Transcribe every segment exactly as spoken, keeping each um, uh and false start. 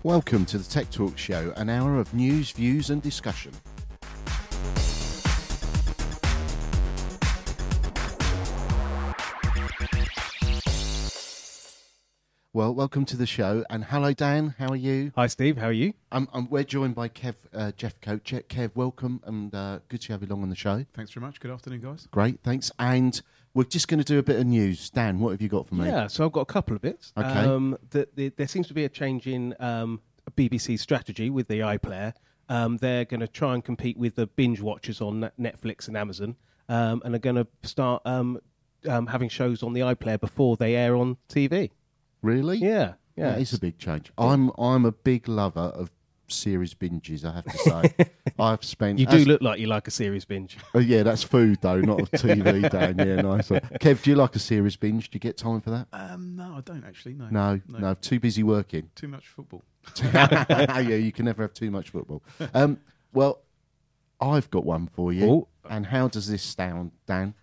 Welcome to the Tech Talk Show, an hour of news, views and discussion. Well, welcome to the show, and hello Dan, how are you? Hi Steve, how are you? Um, um, we're joined by Kev, uh, Jeff Coach. Kev, welcome, and uh, good to have you along on the show. Thanks very much. Good afternoon, guys. Great, thanks. And we're just going to do a bit of news. Dan, what have you got for me? Yeah, so I've got a couple of bits. Okay. Um, the, the, there seems to be a change in um, B B C strategy with the iPlayer. Um, they're going to try and compete with the binge watchers on Netflix and Amazon, um, and are going to start um, um, having shows on the iPlayer before they air on T V. Really? Yeah. Yeah, that is a big change. I'm I'm a big lover of series binges, I have to say. I've spent. You do as, look like you like a series binge. Oh yeah, that's food though, not a T V. Dan, yeah, nice. Kev, do you like a series binge? Do you get time for that? Um, no, I don't actually. No, no, no, no. Too busy working. Too much football. Yeah, you can never have too much football. Um, well, I've got one for you. Ooh. And how does this sound, Dan?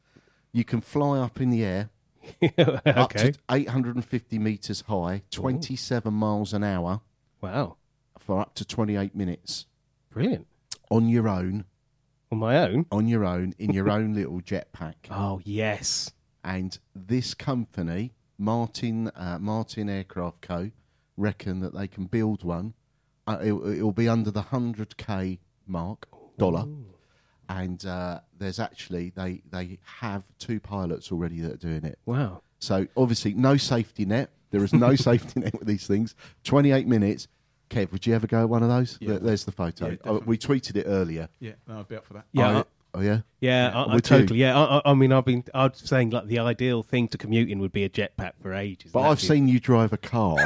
You can fly up in the air. Okay. Up to eight hundred fifty metres high, twenty-seven Ooh. Miles an hour. Wow. For up to twenty-eight minutes. Brilliant. On your own. On my own? On your own, in your own little jetpack. Oh, yes. And this company, Martin uh, Martin Aircraft Co., reckon that they can build one. Uh, it will be under the one hundred K mark, dollar. Ooh. And uh, there's actually, they, they have two pilots already that are doing it. Wow. So, obviously, no safety net. There is no safety net with these things. twenty-eight minutes. Kev, would you ever go at one of those? Yeah. There's the photo. Yeah, oh, we tweeted it earlier. Yeah, no, I'd be up for that. Yeah. Oh, oh yeah? Yeah, yeah. I, I totally. Yeah, I, I mean, I've been. I was saying like the ideal thing to commute in would be a jetpack for ages. But I've seen you drive a car,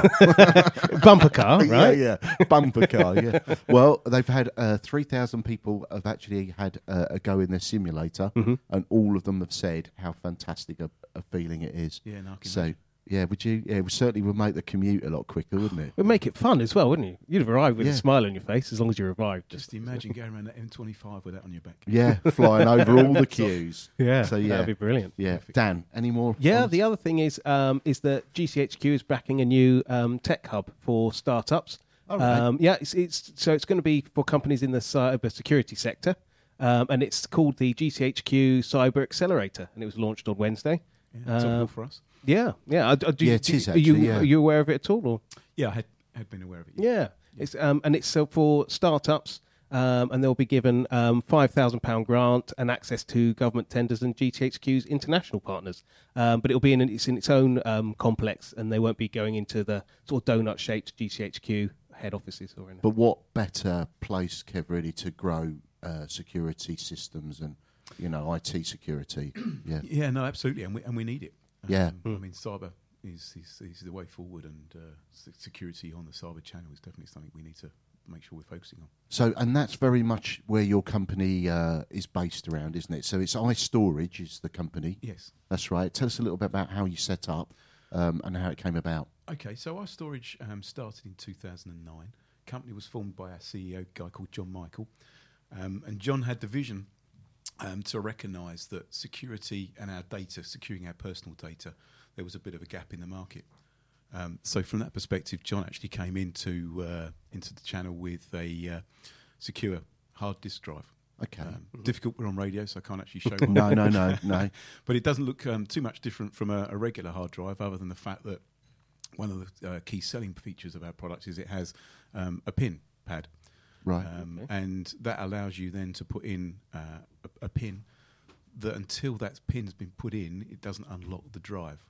bumper car, right? Yeah, yeah, bumper car. Yeah. Well, they've had uh, three thousand people have actually had uh, a go in their simulator, mm-hmm. and all of them have said how fantastic a, a feeling it is. Yeah, no, I can so. imagine. Yeah, would you? Yeah, it certainly would make the commute a lot quicker, wouldn't it? It would make it fun as well, wouldn't you? You'd arrive with yeah. a smile on your face as long as you arrived. Just imagine going around that M twenty-five with that on your back. Yeah, flying over all the queues. Yeah, so yeah, that'd be brilliant. Yeah, Dan, any more? Yeah, ones? The other thing is um, is that G C H Q is backing a new um, tech hub for startups. Oh, right. um, yeah, it's, it's so it's going to be for companies in the cyber security sector, um, and it's called the G C H Q Cyber Accelerator, and it was launched on Wednesday. Yeah, it's um, all for us. Yeah, yeah. I, I, do, yeah, it do, is are actually. you, yeah. are you aware of it at all? Or? Yeah, I had, had been aware of it. Yeah, yeah. It's um, and it's so for startups, um, and they'll be given um, five thousand pound grant and access to government tenders and G C H Q's international partners. Um, but it'll be in it's in its own um, complex, and they won't be going into the sort of donut-shaped G C H Q head offices or anything. But what better place, Kev, really, to grow uh, security systems and you know I T security? Yeah, yeah, no, absolutely, and we and we need it. Yeah, um, mm. I mean, cyber is, is is the way forward, and uh, security on the cyber channel is definitely something we need to make sure we're focusing on. So, and that's very much where your company uh, is based around, isn't it? So, it's iStorage is the company. Yes, that's right. Tell us a little bit about how you set up um, and how it came about. Okay, so iStorage um, started in two thousand nine. The company was formed by our C E O, a guy called John Michael, um, and John had the vision. Um, to recognise that security and our data, securing our personal data, there was a bit of a gap in the market. Um, so from that perspective, John actually came into uh, into the channel with a uh, secure hard disk drive. Okay. Um, mm-hmm. Difficult, we're on radio, so I can't actually show one. no, no, no, no. But it doesn't look um, too much different from a, a regular hard drive, other than the fact that one of the uh, key selling features of our product is it has um, a pin pad. Right. Um, okay. And that allows you then to put in uh, a, a pin that until that pin's been put in, it doesn't unlock the drive.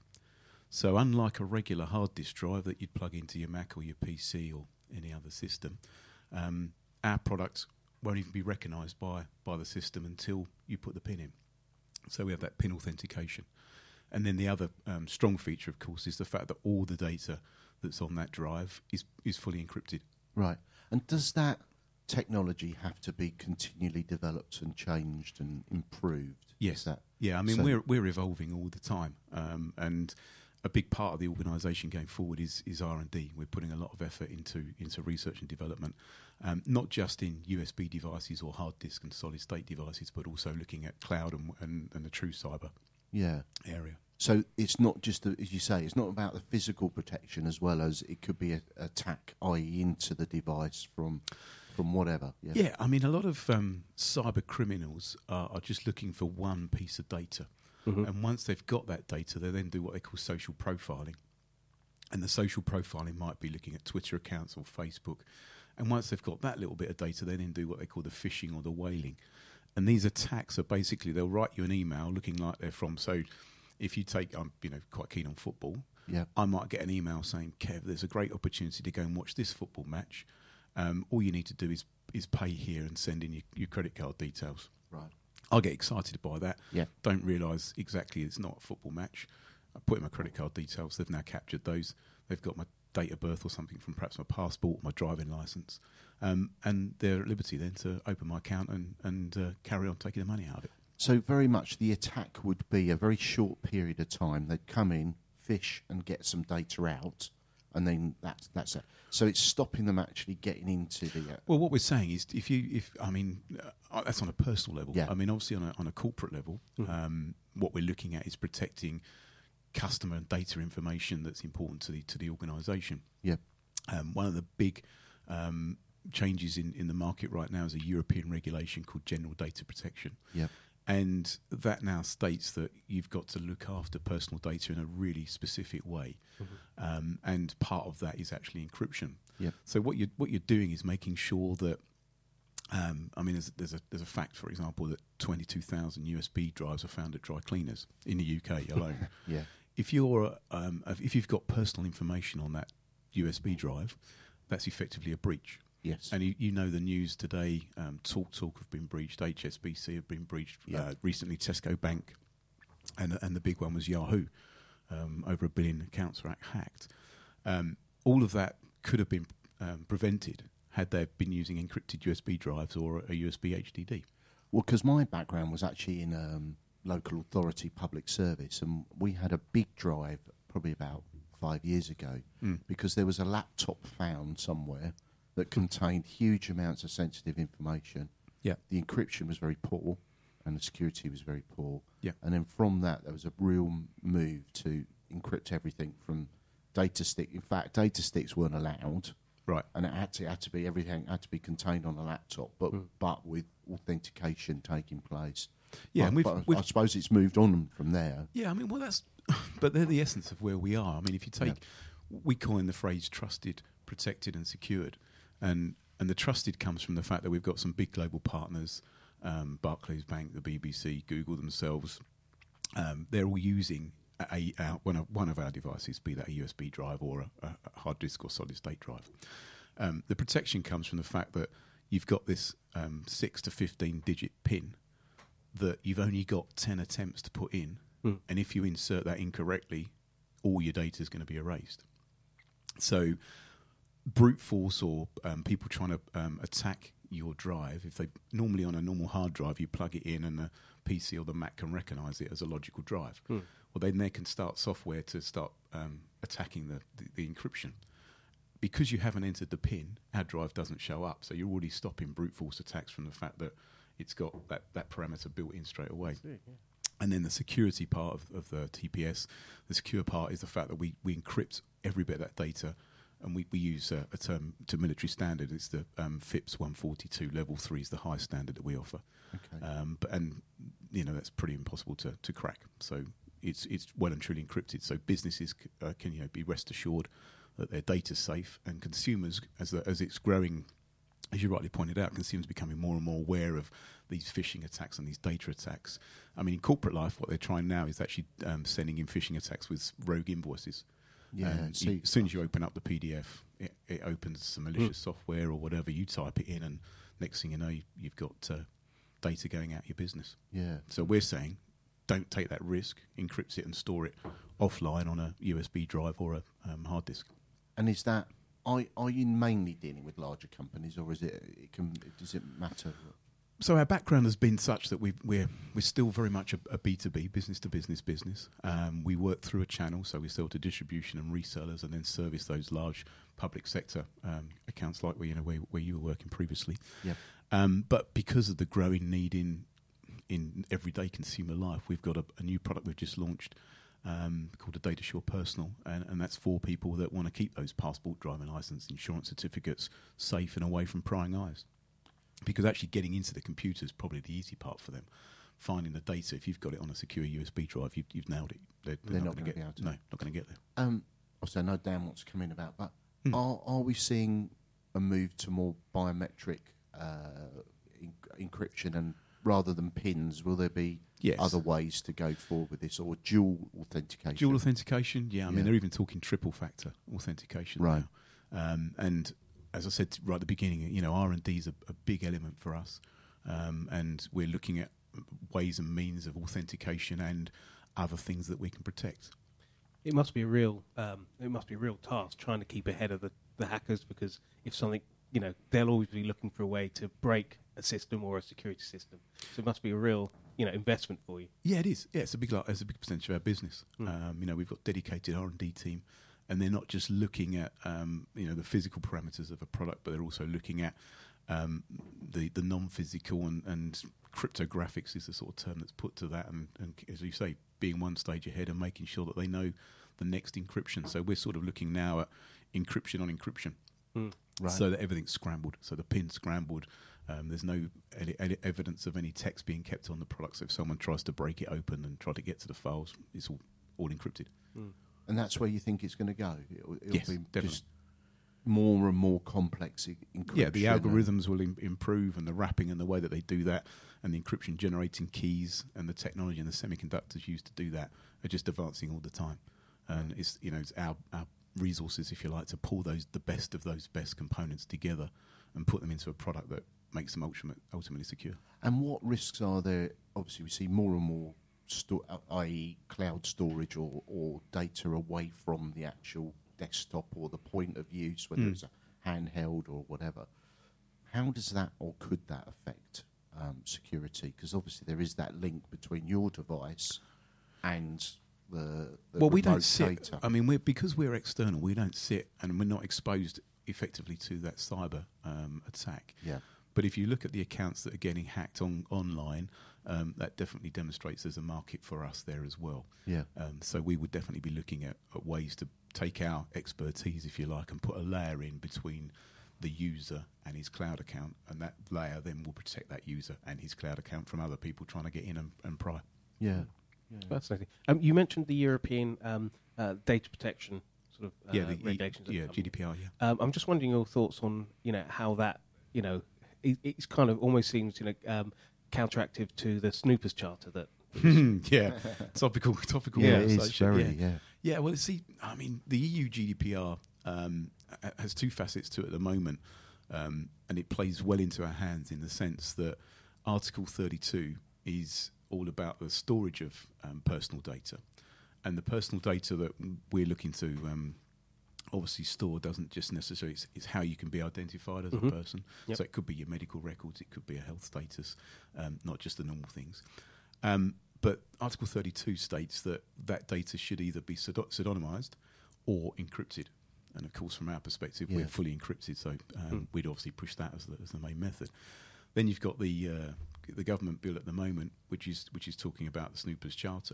So unlike a regular hard disk drive that you'd plug into your Mac or your P C or any other system, um, our products won't even be recognised by, by the system until you put the pin in. So we have that pin authentication. And then the other um, strong feature, of course, is the fact that all the data that's on that drive is, is fully encrypted. Right. And does that technology have to be continually developed and changed and improved? Yes. That, yeah, I mean, so we're we're evolving all the time. Um, and a big part of the organisation going forward is, is R and D. We're putting a lot of effort into, into research and development, um, not just in U S B devices or hard disk and solid-state devices, but also looking at cloud and, and, and the true cyber yeah. area. So it's not just, the, as you say, it's not about the physical protection as well as it could be an attack, that is into the device from from whatever. Yeah, Yeah, I mean, a lot of um, cyber criminals are, are just looking for one piece of data. Mhm. And once they've got that data, they then do what they call social profiling. And the social profiling might be looking at Twitter accounts or Facebook. And once they've got that little bit of data, they then do what they call the phishing or the whaling. And these attacks are basically, they'll write you an email looking like they're from, so if you take, I'm you know quite keen on football, yeah, I might get an email saying, Kev, there's a great opportunity to go and watch this football match. Um, all you need to do is is pay here and send in your, your credit card details. right. I get excited by that. Yeah. Don't realise exactly it's not a football match. I put in my credit card details. They've now captured those. They've got my date of birth or something from perhaps my passport, my driving licence. Um, and they're at liberty then to open my account and, and uh, carry on taking the money out of it. So very much the attack would be a very short period of time. They'd come in, fish, and get some data out, and then that's that's it. So it's stopping them actually getting into the. Uh, Well, what we're saying is, if you, if I mean, uh, that's on a personal level. Yeah. I mean, obviously on a on a corporate level, um, what we're looking at is protecting customer and data information that's important to the to the organisation. yeah, Um, one of the big um, changes in, in the market right now is a European regulation called General Data Protection. yeah, And that now states that you've got to look after personal data in a really specific way. Um, and part of that is actually encryption. yeah, So what you're, what you're doing is making sure that, um, I mean, there's, there's, a, there's a fact, for example, that twenty-two thousand U S B drives are found at dry cleaners in the U K alone. yeah, If you're, um, if you've got personal information on that U S B drive, that's effectively a breach. yes, And you, you know the news today, um, Talk Talk have been breached, H S B C have been breached, Yeah. uh, recently Tesco Bank, and and the big one was Yahoo. Um, over a billion accounts were hacked. Um, all of that could have been um, prevented had they been using encrypted U S B drives or a U S B H D D. Well, because my background was actually in um, local authority public service, and we had a big drive probably about five years ago Mm. because there was a laptop found somewhere that contained huge amounts of sensitive information. Yeah. The encryption was very poor, and the security was very poor. Yeah. And then from that, there was a real m- move to encrypt everything from data stick. In fact, data sticks weren't allowed. Right. And it had to, it had to be everything had to be contained on a laptop, but Mm. but with authentication taking place. Yeah, But- and we've- but I- we've- I suppose it's moved on from there. Yeah, I mean, well, that's, but they're the essence of where we are. I mean, if you take, we coin the phrase trusted, protected, and secured, and and the trusted comes from the fact that we've got some big global partners, um, Barclays Bank, the B B C, Google themselves. Um, they're all using a, a, one of one of our devices, be that a U S B drive or a, a hard disk or solid state drive. Um, the protection comes from the fact that you've got this um, six to fifteen digit PIN that you've only got ten attempts to put in, Mm. and if you insert that incorrectly, all your data is going to be erased. So, brute force or um, people trying to um, attack your drive, if they normally on a normal hard drive, you plug it in and the P C or the Mac can recognise it as a logical drive. Mm. Well, then they can start software to start um, attacking the, the, the encryption. Because you haven't entered the PIN, our drive doesn't show up. So you're already stopping brute force attacks from the fact that it's got that, that parameter built in straight away. And then the security part of, of the T P S, the secure part is the fact that we, we encrypt every bit of that data, and we, we use a, a term to military standard. It's the um, FIPS one forty-two level three is the highest standard that we offer. Okay. Um, but and you know that's pretty impossible to, to crack. So it's it's well and truly encrypted. So businesses c- uh, can you know be rest assured that their data's safe, and consumers, as the, as it's growing, as you rightly pointed out, consumers becoming more and more aware of these phishing attacks and these data attacks. I mean, in corporate life, what they're trying now is actually um, sending in phishing attacks with rogue invoices. Yeah, And see- you, as soon as you open up the P D F, it, it opens some malicious Hmm. software or whatever. You type it in, and next thing you know, you, you've got uh, data going out your business. Yeah. So we're saying, don't take that risk. Encrypt it and store it offline on a U S B drive or a um, hard disk. And is that are are you mainly dealing with larger companies, or is it it can does it matter? So our background has been such that we've, we're we're still very much a, a B two B, business to business business. Um, we work through a channel, so we sell to distribution and resellers, and then service those large public sector um, accounts like where you know where, where you were working previously. Yeah. Um, but because of the growing need in in everyday consumer life, we've got a, a new product we've just launched, um, called a DataSure Personal, and, and that's for people that want to keep those passport, driving licence, insurance certificates safe and away from prying eyes. Because actually getting into the computer is probably the easy part for them. Finding the data, if you've got it on a secure U S B drive, you've, you've nailed it. They're, they're, They're not, not going gonna to be able get. to. No, not going to get there. Um, obviously, I know Dan wants to come in about, but Hmm. are are we seeing a move to more biometric uh, en- encryption, and rather than pins, will there be Yes. other ways to go forward with this, or dual authentication? Dual authentication, yeah. I Yeah. mean, they're even talking triple factor authentication Right. now. Um, and as I said right at the beginning, you know, R and D is a, a big element for us, um, and we're looking at ways and means of authentication and other things that we can protect. It must be a real, um, it must be a real task trying to keep ahead of the, the hackers, because if something, you know, they'll always be looking for a way to break a system or a security system. So it must be a real, you know, investment for you. Yeah, it is. Yeah, it's a big, like, it's a big percentage of our business. Mm. Um, you know, we've got dedicated R and D team, and they're not just looking at um, you know the physical parameters of a product, but they're also looking at um, the the non-physical and, and cryptographics is the sort of term that's put to that. And, and as you say, being one stage ahead and making sure that they know the next encryption. So we're sort of looking now at encryption on encryption. Mm. Right. So that everything's scrambled, so the pin's scrambled. Um, there's no ed- ed- evidence of any text being kept on the product. So if someone tries to break it open and try to get to the files, it's all, all encrypted. Mm. And that's where you think it's going to go. It'll, it'll Yes, be definitely. just more and more complex e- encryption. Yeah, the and- algorithms will Im- improve, and the wrapping and the way that they do that, and the encryption generating keys and the technology and the semiconductors used to do that are just advancing all the time. And it's you know it's our, our resources, if you like, to pull those the best of those best components together and put them into a product that makes them ultimate, ultimately secure. And what risks are there? Obviously, we see more and more, sto- uh, that is, cloud storage or, or data away from the actual desktop or the point of use, whether Mm. it's a handheld or whatever. How does that or could that affect um, security? Because obviously there is that link between your device and the, the well, we remote don't sit. data. I mean, we're because we're external. We don't sit, and we're not exposed effectively to that cyber um, attack. Yeah. But if you look at the accounts that are getting hacked on online, um, that definitely demonstrates there's a market for us there as well. Yeah. Um, so we would definitely be looking at, at ways to take our expertise, if you like, and put a layer in between the user and his cloud account, and that layer then will protect that user and his cloud account from other people trying to get in and, and pry. Yeah. Fascinating. Um, you mentioned the European um, uh, data protection sort of uh, yeah, the, regulations. that yeah, come. G D P R. Yeah. Um, I'm just wondering your thoughts on, you know, how that, you know, it, it's kind of almost seems, you know, um, counteractive to the Snoopers Charter that. yeah, topical, topical. Yeah, it is conversation, very, yeah. yeah. Yeah, well, see, I mean, the E U G D P R um, ha- has two facets to it at the moment, um, and it plays well into our hands in the sense that Article thirty-two is all about the storage of um, personal data, and the personal data that we're looking to um, obviously store doesn't just necessarily, it's, it's how you can be identified as Mhm. a person. Yep. So it could be your medical records, it could be a health status, um, not just the normal things. Um, but Article thirty-two states that that data should either be pseudo- pseudonymized or encrypted. And of course, from our perspective, Yeah. we're fully encrypted, so um, Mm. we'd obviously push that as the, as the main method. Then you've got the uh, the government bill at the moment, which is which is talking about the Snoopers Charter,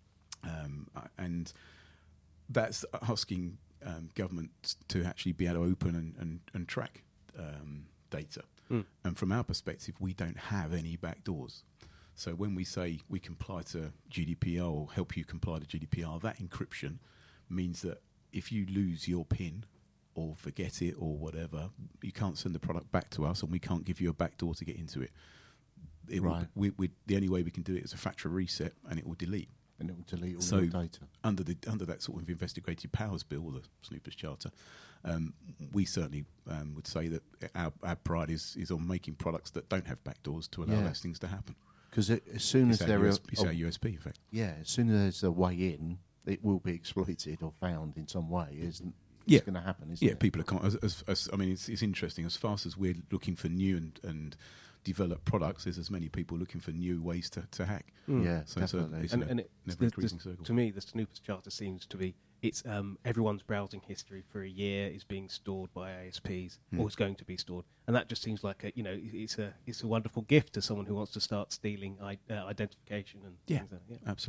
um, uh, and that's asking um, governments to actually be able to open and, and, and track um, data. Mm. And from our perspective, we don't have any backdoors. So when we say we comply to G D P R or help you comply to G D P R, that encryption means that if you lose your PIN or forget it or whatever, you can't send the product back to us, and we can't give you a backdoor to get into it. It will- Right. we, we, the only way we can do it is a factory reset, and it will delete. And it will delete all So- your data. Under the under that sort of investigative powers bill, the Snoopers Charter, um, we certainly um, would say that our, our pride is, is on making products that don't have backdoors to allow Yeah. those things to happen. Because as soon It's, as our, there U are, S, it's oh, our U S P, in fact. yeah, as soon as there's a way in, it will be exploited or found in some way. Isn't Yeah. it's going to happen? Isn't Yeah, it? people are. Con- as, as, as, I mean, it's, it's interesting. As fast as we're looking for new and, and develop products, there's as many people looking for new ways to, to hack. Mm. Yeah, So it's a- definitely. it's and, a and it's never the- increasing the- circle. to me, the Snoopers Charter seems to be it's um, everyone's browsing history for a year is being stored by A S Ps, Hmm. or is going to be stored, and that just seems like a you know it- it's a it's a wonderful gift to someone who wants to start stealing I- uh, identification and Yeah. things like that. Yeah. Absolutely.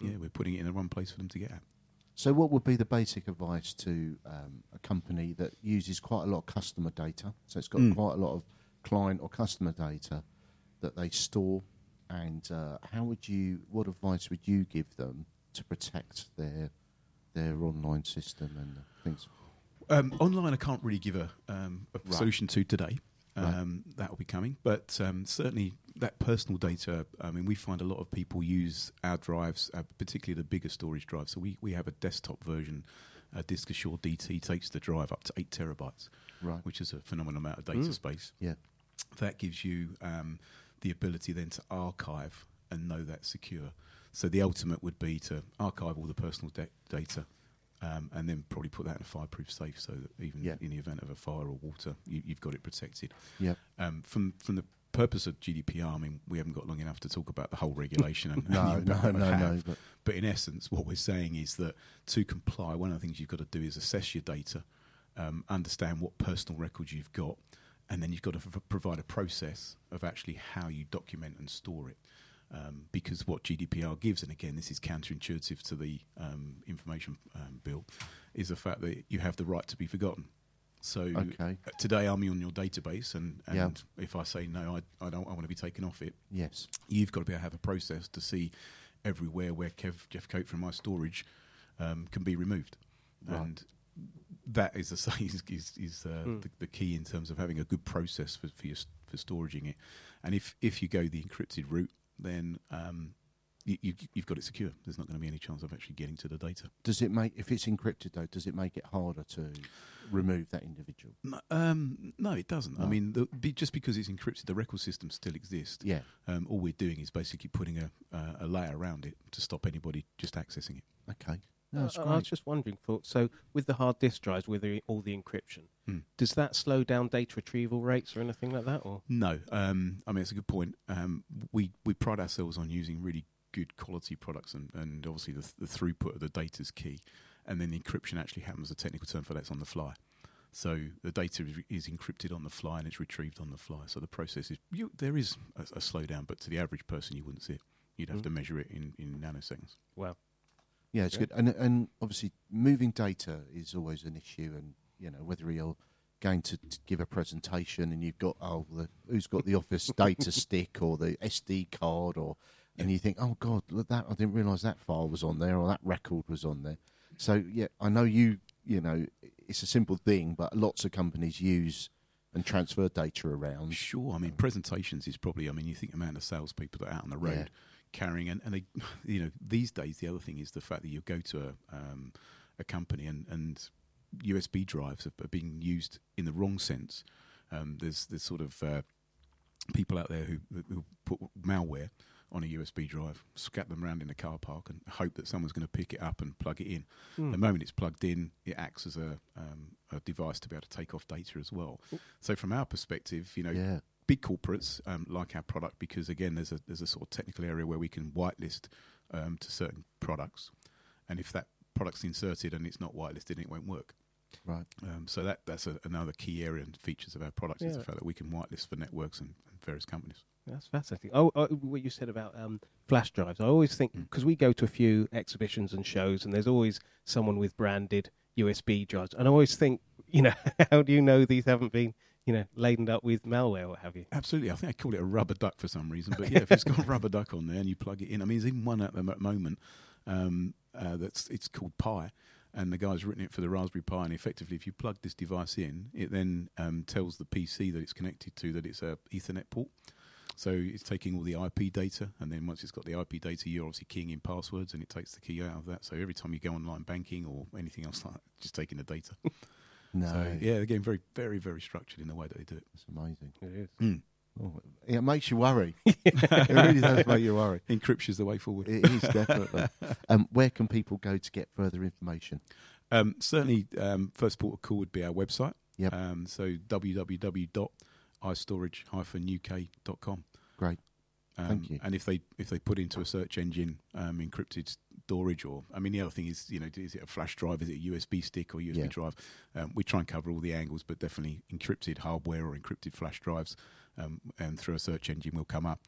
yeah, we're putting it in the one place for them to get at. So what would be the basic advice to um, a company that uses quite a lot of customer data? So it's got Mm. quite a lot of client or customer data that they store, and uh, how would you? What advice would you give them to protect their their online system and things? Um, online, I can't really give a, um, a Right. solution to today. Right. Um, that will be coming, but um, certainly that personal data. I mean, we find a lot of people use our drives, uh, particularly the bigger storage drives. So we, we have a desktop version. Uh, Disk Assure D T takes the drive up to eight terabytes, Right. which is a phenomenal amount of data Mm. space. Yeah. That gives you um, the ability then to archive and know that's secure. So the ultimate would be to archive all the personal de- data. Um, and then probably put that in a fireproof safe, so that even Yeah. in the event of a fire or water, you, you've got it protected. Yeah. Um, from from the purpose of G D P R, I mean, we haven't got long enough to talk about the whole regulation. And, No, and the no, impact no, it would no. have. But But in essence, what we're saying is that to comply, one of the things you've got to do is assess your data, um, understand what personal records you've got, and then you've got to f- provide a process of actually how you document and store it. Um, because what G D P R gives, and again, this is counterintuitive to the um, information um, bill, is the fact that you have the right to be forgotten. So Okay. uh, today I'm on your database, and, and Yeah. if I say no, I, I don't, I want to be taken off it. yes. You've got to be able to have a process to see everywhere where Kev, Jeff Coate from my storage um, can be removed, Right. and that is, a, is, is, is uh, Mm. the, the key in terms of having a good process for for, your, s- for storaging it. And if if you go the encrypted route, then um, you, you, you've got it secure. There's not going to be any chance of actually getting to the data. Does it make, if it's encrypted though, does it make it harder to remove that individual? No, um, no, it doesn't. I No. mean, the, be, just because it's encrypted, the record systems still exist. Yeah. Um, all we're doing is basically putting a, uh, a layer around it to stop anybody just accessing it. Okay. No, that's Uh, I great. was just wondering, for so with the hard disk drives, with the, all the encryption, Hmm. does that slow down data retrieval rates or anything like that? Or No, um, I mean it's a good point. Um, we we pride ourselves on using really good quality products, and, and obviously the, the throughput of the data is key, and then the encryption actually happens. A technical term for that's on the fly. So the data is, is encrypted on the fly and it's retrieved on the fly. So the process is you, there is a, a slowdown, but to the average person you wouldn't see it. You'd have Mm. to measure it in, in nanoseconds. wow, Yeah, it's Yeah. good. And and obviously moving data is always an issue, and you know whether you're going to t- give a presentation and you've got oh the, who's got the office data stick or the S D card, or and Yeah. you think oh god look that I didn't realise that file was on there or that record was on there. So yeah, I know you you know it's a simple thing, but lots of companies use and transfer data around. Sure. I mean, presentations is probably, I mean, you think the amount of salespeople that are out on the road Yeah. carrying, and, and they, you know, these days, the other thing is the fact that you go to a, um, a company and, and U S B drives are, are being used in the wrong sense. Um, there's, there's sort of uh, people out there who, who put malware on a U S B drive, scat them around in a car park and hope that someone's going to pick it up and plug it in. Hmm. The moment it's plugged in, it acts as a, um, a device to be able to take off data as well. So from our perspective, you know, Yeah, big corporates um, like our product because again, there's a there's a sort of technical area where we can whitelist um, to certain products, and if that product's inserted and it's not whitelisted, it won't work. right. Um, so that that's a, another key area and features of our product is Yeah. the fact that we can whitelist for networks and, and various companies. that's fascinating. Oh, oh, what you said about um, flash drives, I always think Mm. because we go to a few exhibitions and shows, and there's always someone with branded U S B drives, and I always think, you know, how do you know these haven't been, you know, laden up with malware or what have you? Absolutely, I think I call it a rubber duck for some reason, but yeah, if it's got a rubber duck on there and you plug it in, I mean, there's even one at the mo- moment um, uh, that's it's called Pi. And the guy's written it for the Raspberry Pi, and effectively, if you plug this device in, it then um, tells the P C that it's connected to that it's a Ethernet port. So it's taking all the I P data, and then once it's got the I P data, you're obviously keying in passwords, and it takes the key out of that. So every time you go online banking or anything else like that, just taking the data. No, So yeah, they're getting very, very, very structured in the way that they do it. it's amazing. It is. Mm. Oh, it makes you worry. It really does make you worry. Encryption's the way forward. It is definitely. Um, where can people go to get further information? Um, certainly, um, first port of call would be our website. Yep. Um, so w w w dot i storage dash u k dot com. Great. Um, Thank you. And if they if they put into a search engine um, encrypted storage, or I mean the other thing is, you know, is it a flash drive, is it a U S B stick or U S B Yeah. drive? Um, we try and cover all the angles, but definitely encrypted hardware or encrypted flash drives, um, and through a search engine will come up.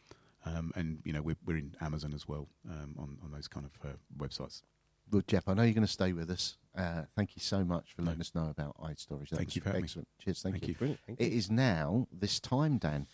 Um, and you know we're, we're in Amazon as well um, on on those kind of uh, websites. Well, Jeff, I know you're going to stay with us. Uh, thank you so much for letting no. us know about iStorage. That thank you for having excellent. Me. Cheers, thank, thank you. you. Brilliant. Thank it you. is now this time, Dan.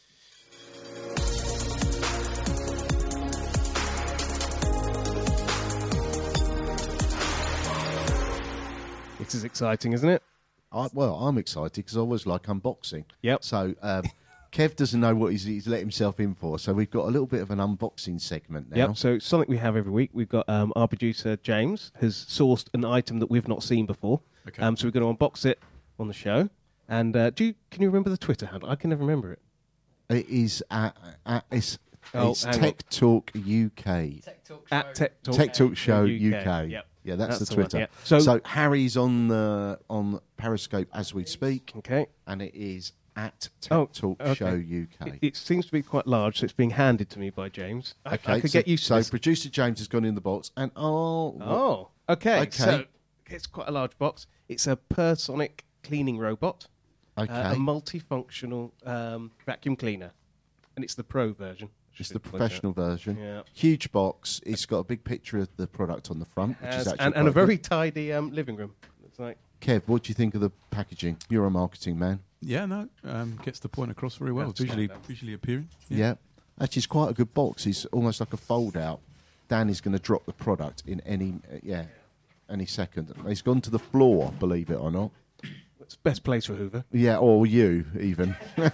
This is exciting, isn't it? I, well, I'm excited because I always like unboxing. Yep. So um, Kev doesn't know what he's, he's let himself in for, so we've got a little bit of an unboxing segment now. Yep. So it's something we have every week. We've got um, our producer James has sourced an item that we've not seen before. Okay. Um, so we're going to unbox it on the show. And uh, do you, can you remember the Twitter handle? I can never remember it. It is at, at it's, Oh, it's hang on. Tech Talk U K. Tech Talk Show. At Tech Talk, Tech Talk Show U K. U K. Yep. Yeah, that's, That's the the one, Twitter. yeah. So- So, Harry's on the on Periscope as we speak, Okay. and it is at Tech Oh, Talk okay. Show U K. It, it seems to be quite large, so it's being handed to me by James. I, Okay, I could so, get used to so this. producer James has gone in the box, and oh, Oh, okay. Okay. So it's quite a large box. It's a Personic cleaning robot, okay, uh, a multifunctional um, vacuum cleaner, and it's the Pro version. it's Should the point out. professional version. Yeah. Huge box. It's got a big picture of the product on the front, which Has- is actually and, and a quite very good. tidy um, living room. It's like Kev, what do you think of the packaging? You're a marketing man. Yeah, no, um, gets the point across very well. That's Visually, fine, then. visually appearing. Yeah. Actually, it's quite a good box. It's almost like a fold out. Dan is going to drop the product in any, uh, yeah, any second. He's gone to the floor, believe it or not. it's the best place for Hoover. Yeah, or you even.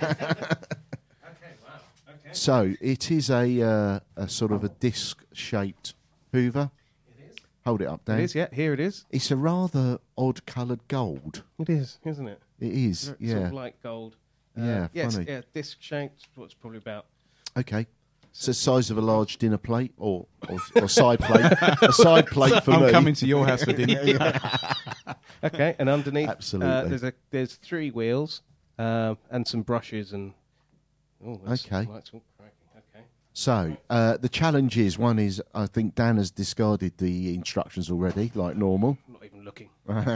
Okay, wow. Okay. So it is a uh, a sort of a disc-shaped Hoover. It is. Hold it up, Dan. It is. Yeah, here it is. It's a rather odd coloured gold. It is, isn't it? It is, Sort yeah. of light gold. Uh, Yeah, yes, funny. yeah, disc shaped. What's probably about. Okay. It's the size of a large dinner plate, or or, or side plate. A side plate for I'm me. coming to your house for dinner. Okay, and underneath, Absolutely. uh, there's a there's three wheels um, and some brushes and. Oh, that's, Okay. Lights all cracking. Okay. So uh, the challenge is one is I think Dan has discarded the instructions already, like normal, I'm not even looking.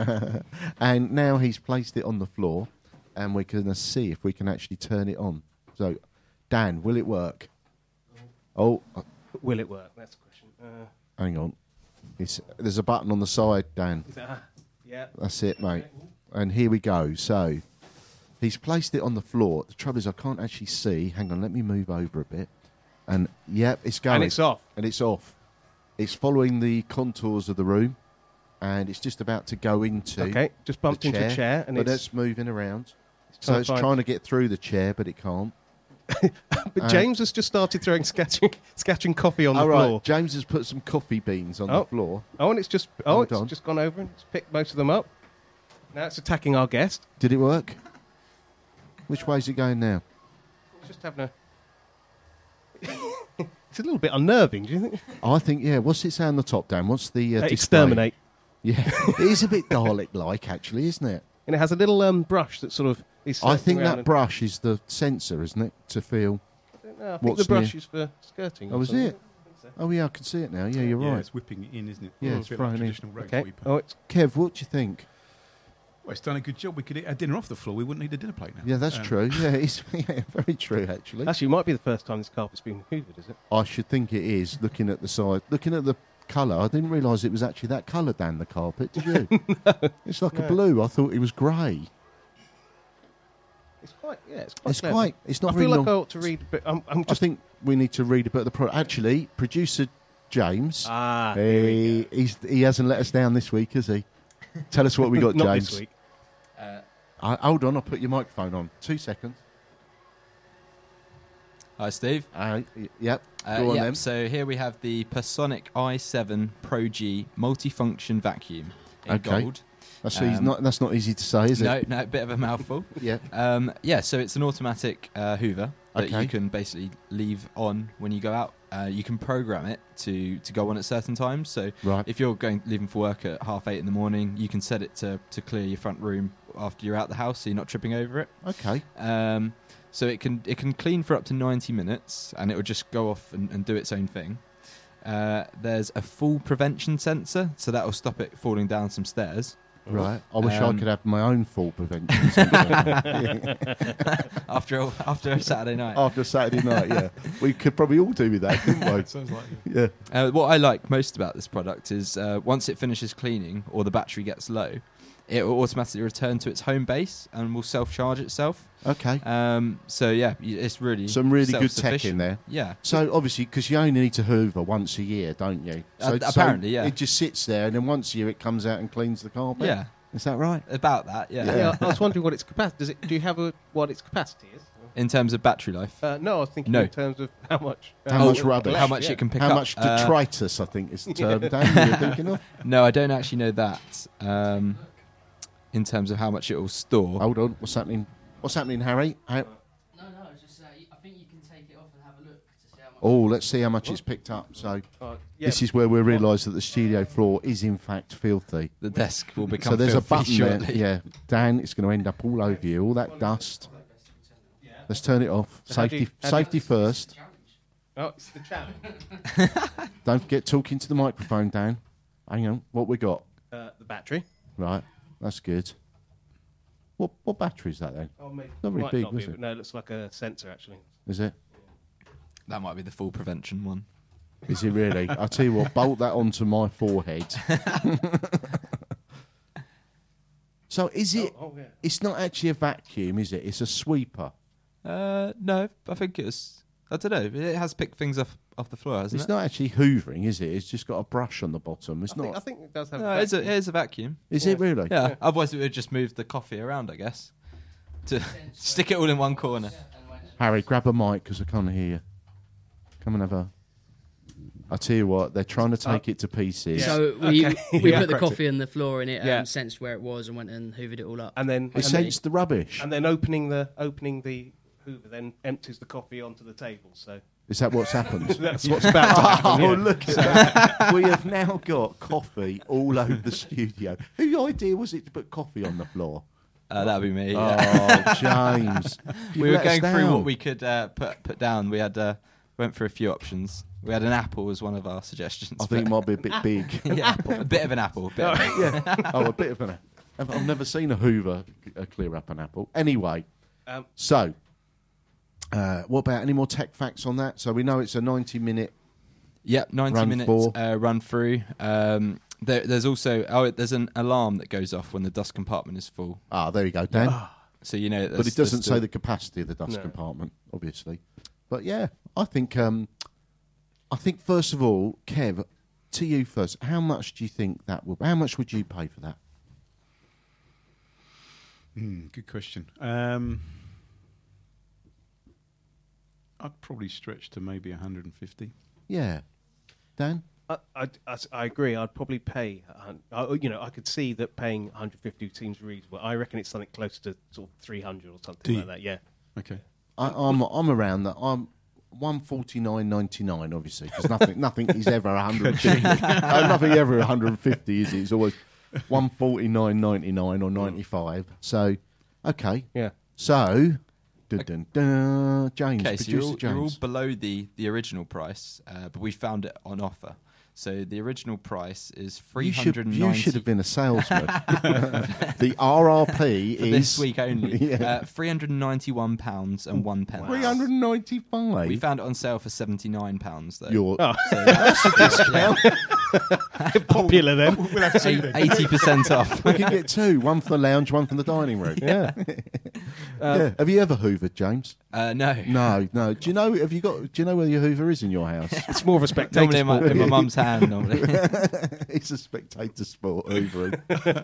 and now he's placed it on the floor, and we're going to see if we can actually turn it on. So, Dan, will it work? Oh, uh, Will it work? That's the question. Uh, hang on. It's, there's a button on the side, Dan. is that, ah, yeah. That's it, mate. And here we go. So he's placed it on the floor. The trouble is I can't actually see. Hang on, let me move over a bit. And yep, it's going. And it's off. And it's off. It's following the contours of the room, and it's just about to go into Okay, just bumped the into a chair, and but it's. it's moving around. it's So trying to it's find- trying to get through the chair, but it can't. But uh, James has just started throwing scattering, scattering coffee on the All right, floor. James has put some coffee beans on Oh. the floor. Oh, and it's just oh, Hold it's on. just gone over and it's picked most of them up. Now it's attacking our guest. Did it work? Which way is it going now? It's just having a. It's a little bit unnerving, do you think? I think, yeah. What's it say on the top, Dan? What's the uh, Uh, display? exterminate. Yeah, it is a bit Dalek-like, actually, isn't it? And it has a little um, brush that sort of is. I circling think around that and- brush is the sensor, isn't it? To feel. I don't know, I think what's the brush near- is for skirting. Oh, or is something. it? Oh, yeah, I can see it now. Yeah, you're Yeah, right. it's whipping it in, isn't it? Yeah, a it's bit thrown like in. traditional road Okay. sweeper. Oh, it's Kev, what do you think? Well, it's done a good job. We could eat our dinner off the floor. We wouldn't need a dinner plate now. Yeah, that's Um, true. Yeah, it's yeah, very true, actually. actually it might be the first time this carpet's been hoovered, is it? I should think it is, looking at the side. Looking at the colour, I didn't realise it was actually that colour, Dan, the carpet, did you? no, it's like no. a blue. I thought it was grey. It's quite. Yeah, it's quite. It's clever. quite, it's not I very feel like long. I ought to read. But I'm, I'm I just. think we need to read about the product. Actually, producer James, Ah. here we he, go. he's, he hasn't let us down this week, has he? Tell us what we got, Not James. this week. Uh, I, hold on, I'll put your microphone on. Two seconds. hi, Steve. Uh, y- yep. Uh, Go on yep, then. So here we have the Personic i seven Pro G multifunction vacuum in Okay. gold. That's, easy- um, not, that's not easy to say, is No, it? no, bit of a mouthful. Yeah. Um, yeah, so it's an automatic uh, Hoover that Okay. you can basically leave on when you go out. Uh, you can program it to, to go on at certain times. So Right. if you're going leaving for work at half eight in the morning, you can set it to, to clear your front room after you're out the house, so you're not tripping over it. Okay. Um, so it can it can clean for up to ninety minutes, and it will just go off and, and do its own thing. Uh, there's a fall prevention sensor, so that will stop it falling down some stairs. Right. I wish Um, I could have my own fall prevention centre. after a, after a Saturday night. After Saturday night, yeah. We could probably all do with that, couldn't we? Sounds like Yeah. Uh, what I like most about this product is uh, once it finishes cleaning or the battery gets low, it will automatically return to its home base and will self-charge itself. Okay. Um, so yeah, y- it's really Some really good tech self-sufficient. in there. Yeah. So obviously, because you only need to hoover once a year, don't you? So, Uh, so apparently, yeah. It just sits there, and then once a year it comes out and cleans the carpet. Yeah. Is that right? About that, yeah. Yeah. Yeah, I was wondering what its capacity. Does it? Do you have a what its capacity is? In terms of battery life, Uh, no, I was thinking No. in terms of how much. How uh, much it rubbish? how much yeah. it can pick How up. much Uh, detritus, I think, is the term, Dan, you're thinking of? no, I don't actually know that. Um, in terms of how much it will store. Hold on. What's happening? What's happening, Harry? How- No, no, it's just uh, I think you can take it off and have a look to see how much. oh, let's see how much it's picked up. So Uh, yeah. this is where we realise that the studio floor is in fact filthy. The desk will become So there's a filthy button there. shortly. Yeah, Dan, it's going to end up all over you. All that dust. Let's turn it off. So how do Safety, you- how do you- safety first. Oh, it's the challenge. Don't forget talking to the microphone, Dan. Hang on. What we got? Uh, the battery. Right. That's good. What what battery is that then? Oh, maybe. Not very Might big, not was be, it? but no, it looks like a sensor actually. Is it? That might be the full prevention one. Is it really? I'll tell you what. Bolt that onto my forehead. So is it? Oh, oh yeah. It's not actually a vacuum, is it? It's a sweeper. Uh, no, I think it's. I don't know. It has picked things off off the floor, hasn't It's it? not actually hoovering, is it? It's just got a brush on the bottom. It's I think, not. I think it does have. No, a it's a, it vacuum. is a vacuum. Is Yeah. it really? Yeah. Yeah. Otherwise, it would just move the coffee around, I guess. To stick it all in one corner. Harry, grab a mic because I can't hear you. Come and have a. I tell you what, they're trying to take it to pieces. Yeah. So we Okay. we Yeah. put the Correct coffee on the floor and it um, Yeah. sensed where it was and went and hoovered it all up. And then It and sensed the rubbish. then, and then opening the opening the Hoover then empties the coffee onto the table. So Is that what's happened? that's what's about to happen. Oh, yeah. look at that. We have now got coffee all over the studio. Whose idea was it to put coffee on the floor? Uh, that'd be me. Yeah. Oh, James. You've we were let us going through down. what we could uh, put put down. We had uh, went through a few options. We had an apple as one of our suggestions. I think it might be a bit big. but- yeah, a bit of an apple. A bit of an- yeah. Oh, a bit of an. I've I've never seen a Hoover uh, clear up an apple. Anyway, Um, so uh, what about any more tech facts on that? So we know it's a ninety-minute. Yep, ninety Run minutes for. uh, run through. Um, there, there's also oh, there's an alarm that goes off when the dust compartment is full. Ah, there you go, Dan. So you know, But it doesn't say the capacity of the dust No. compartment, obviously. But yeah, I think. Um, I think first of all, Kev, to you first. How much do you think that will? How much would you pay for that? Mm, good question. Um, I'd probably stretch to maybe one hundred fifty. Yeah, Dan. I, I, I, I agree. I'd probably pay. a hun- I, you know, I could see that paying one hundred fifty seems reasonable. I reckon it's something close to sort of three hundred or something Do like you? that. Yeah. Okay. I, I'm I'm around that. I'm one forty nine ninety nine, obviously, because nothing nothing is ever one hundred fifty. No, nothing ever one hundred fifty, is it? It's always one forty nine ninety nine or ninety five. So, okay. Yeah. So, dun, dun, dun, James, Okay, so you're producer all, you're all James. below the, the original price, uh, but we found it on offer. So the original price is three You hundred should, ninety. you should have been a salesman. The R R P for is this week only. Yeah. uh, three hundred ninety-one pounds and one pence. three hundred ninety five. We found it on sale for seventy-nine pounds though. You're Oh, So that's a discount. popular then. We'll have to eighty percent off. we can get two, one for the lounge, one from the dining room. Yeah. Yeah. Have you ever hoovered, James? Uh, no. No, no. Do you know? Have you got? Do you know where your Hoover is in your house? It's more of a spectator Normally in my, sport. in my mum's hand. Normally. It's a spectator sport, Hoovering.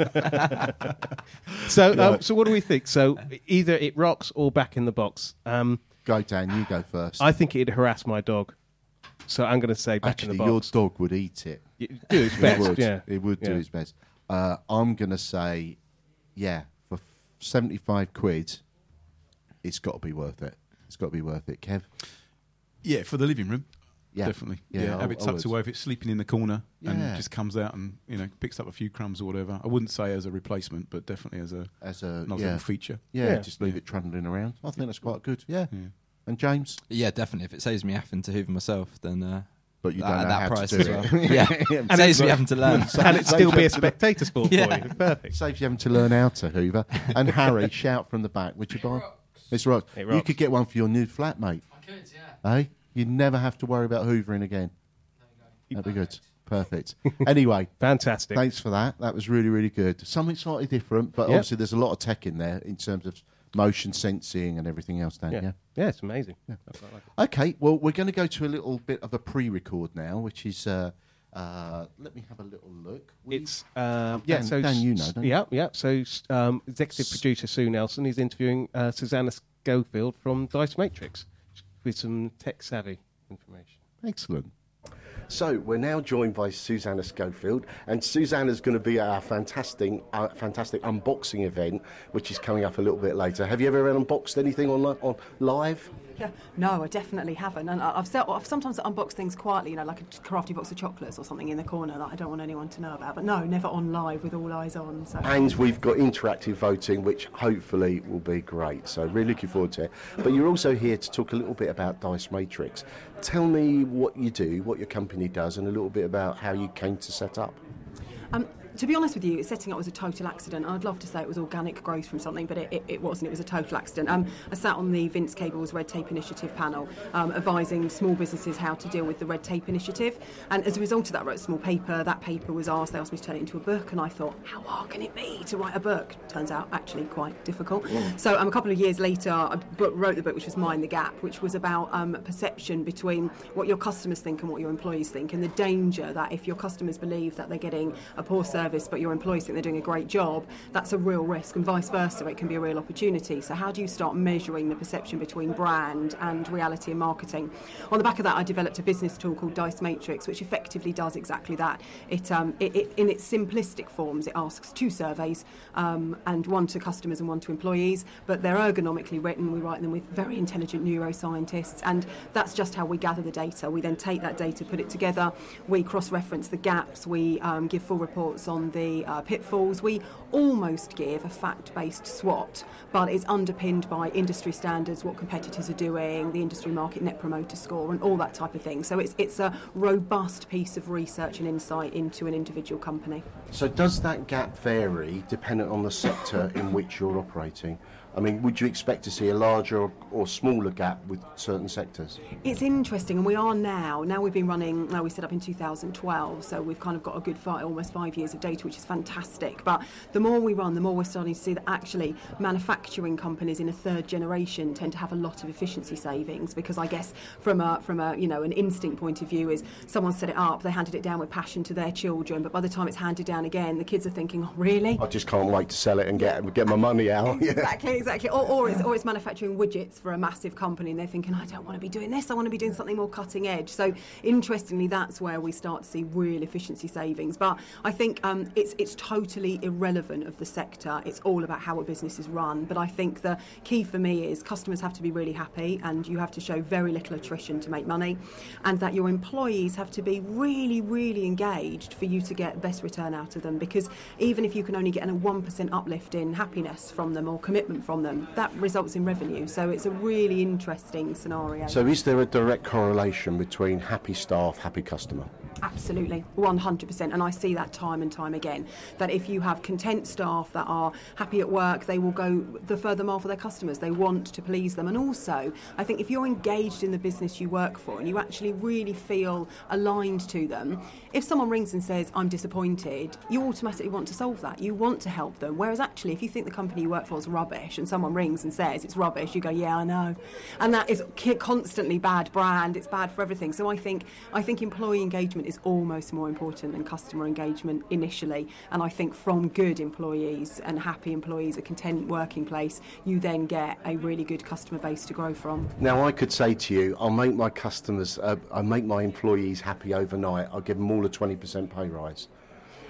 So, um, Right. so what do we think? So, either it rocks or back in the box. Um, Go, Dan. You go first. I think it'd harass my dog. So I'm going to say back Actually, in the your box. dog would eat it. Y- do its It best. would. Yeah. It would do Yeah. its best. Uh, I'm going to say, yeah, for seventy-five quid, it's got to be worth it. It's got to be worth it. Kev? Yeah, for the living room. Yeah. Definitely. Yeah, Yeah, I- have it I tucked would. away if it's sleeping in the corner Yeah. and just comes out and, you know, picks up a few crumbs or whatever. I wouldn't say as a replacement, but definitely as a As a, nice yeah. little feature. Yeah, Yeah. just leave it trundling around. I think that's quite good. Yeah. Yeah. And James? Yeah, definitely. If it saves me having to hoover myself, then uh, but you At don't know that how price to do as it. well. Yeah. And saves me having to learn. Can it still be a spectator sport Yeah. for you? Perfect. Saves you having to learn how to hoover. And Harry, shout from the back. Would you buy? It's rocks. It You rocks. could get one for your new flat, mate. I could, yeah. Eh? You'd never have to worry about hoovering again. There you go. That'd be good. Perfect. Anyway, Fantastic. thanks for that. That was really, really good. Something slightly different, but Yep. obviously there's a lot of tech in there in terms of motion sensing and everything else, Dan. Yeah. Yeah. Yeah, it's amazing. Yeah. I quite like it. Okay, well, we're going to go to a little bit of a pre-record now, which is, uh, uh, let me have a little look. We- It's uh, yeah. Dan- so Dan, you know, don't you? yeah, yeah. So um, executive producer Sue Nelson is interviewing uh, Susanna Schofield from Dice Matrix with some tech savvy information. Excellent. So we're now joined by Susanna Schofield, and Susanna's going to be at our fantastic, uh, fantastic unboxing event, which is coming up a little bit later. Have you ever unboxed anything on li- on live? Yeah, no, I definitely haven't. And I- I've, set, I've sometimes unboxed things quietly, you know, like a crafty box of chocolates or something in the corner that I don't want anyone to know about. But no, never on live with all eyes on. So. And we've got interactive voting, which hopefully will be great. So really looking forward to it. But you're also here to talk a little bit about Dice Matrix. Tell me what you do, what your company does, and a little bit about how you came to set up. Um, to be honest with you, setting up was a total accident. I'd love to say it was organic growth from something, but it, it, it wasn't. It was a total accident. Um, I sat on the Vince Cable's Red Tape Initiative panel, um, advising small businesses how to deal with the Red Tape Initiative. And as a result of that, I wrote a small paper. That paper was asked, they asked me to turn it into a book, and I thought, how hard can it be to write a book? Turns out, actually quite difficult. Mm. So um, a couple of years later, I book, wrote the book, which was Mind the Gap, which was about um, perception between what your customers think and what your employees think, and the danger that if your customers believe that they're getting a poor service, but your employees think they're doing a great job, that's a real risk, and vice versa, it can be a real opportunity. So how do you start measuring the perception between brand and reality and marketing? On the back of that, I developed a business tool called Dice Matrix, which effectively does exactly that. It, um, it, it in its simplistic forms, it asks two surveys, um, and one to customers and one to employees, but they're ergonomically written. We write them with very intelligent neuroscientists, and that's just how we gather the data. We then take that data, put it together, we cross-reference the gaps, we um, give full reports on the uh, pitfalls. We almost give a fact-based SWOT, but it's underpinned by industry standards, what competitors are doing, the industry market net promoter score, and all that type of thing. So it's it's a robust piece of research and insight into an individual company. So does that gap vary dependent on the sector in which you're operating? I mean, would you expect to see a larger or, or smaller gap with certain sectors? It's interesting, and we are now. Now we've been running. Now we set up in two thousand twelve, so we've kind of got a good five, almost five years of data, which is fantastic. But the more we run, the more we're starting to see that actually manufacturing companies in a third generation tend to have a lot of efficiency savings, because I guess from a from a you know an instinct point of view is someone set it up, they handed it down with passion to their children, but by the time it's handed down again, the kids are thinking, oh, really? I just can't wait to sell it and get get my money out. Exactly. Exactly, or, or, it's, or it's manufacturing widgets for a massive company, and they're thinking, I don't want to be doing this, I want to be doing something more cutting edge. So interestingly, that's where we start to see real efficiency savings. But I think um, it's it's totally irrelevant of the sector. It's all about how a business is run. But I think the key for me is customers have to be really happy, and you have to show very little attrition to make money, and that your employees have to be really, really engaged for you to get best return out of them. Because even if you can only get a one percent uplift in happiness from them or commitment from them, that results in revenue. So it's a really interesting scenario. So is there a direct correlation between happy staff, happy customer? Absolutely, one hundred percent, and I see that time and time again, that if you have content staff that are happy at work, they will go the further mile for their customers. They want to please them. And also, I think if you're engaged in the business you work for and you actually really feel aligned to them, if someone rings and says, I'm disappointed, you automatically want to solve that. You want to help them. Whereas actually, if you think the company you work for is rubbish and someone rings and says it's rubbish, you go, yeah, I know. And that is constantly bad brand. It's bad for everything. So I think I think employee engagement is almost more important than customer engagement initially. And I think from good employees and happy employees, a content working place, you then get a really good customer base to grow from. Now, I could say to you, I'll make my customers, uh, I'll make my employees happy overnight. I'll give them all a twenty percent pay rise.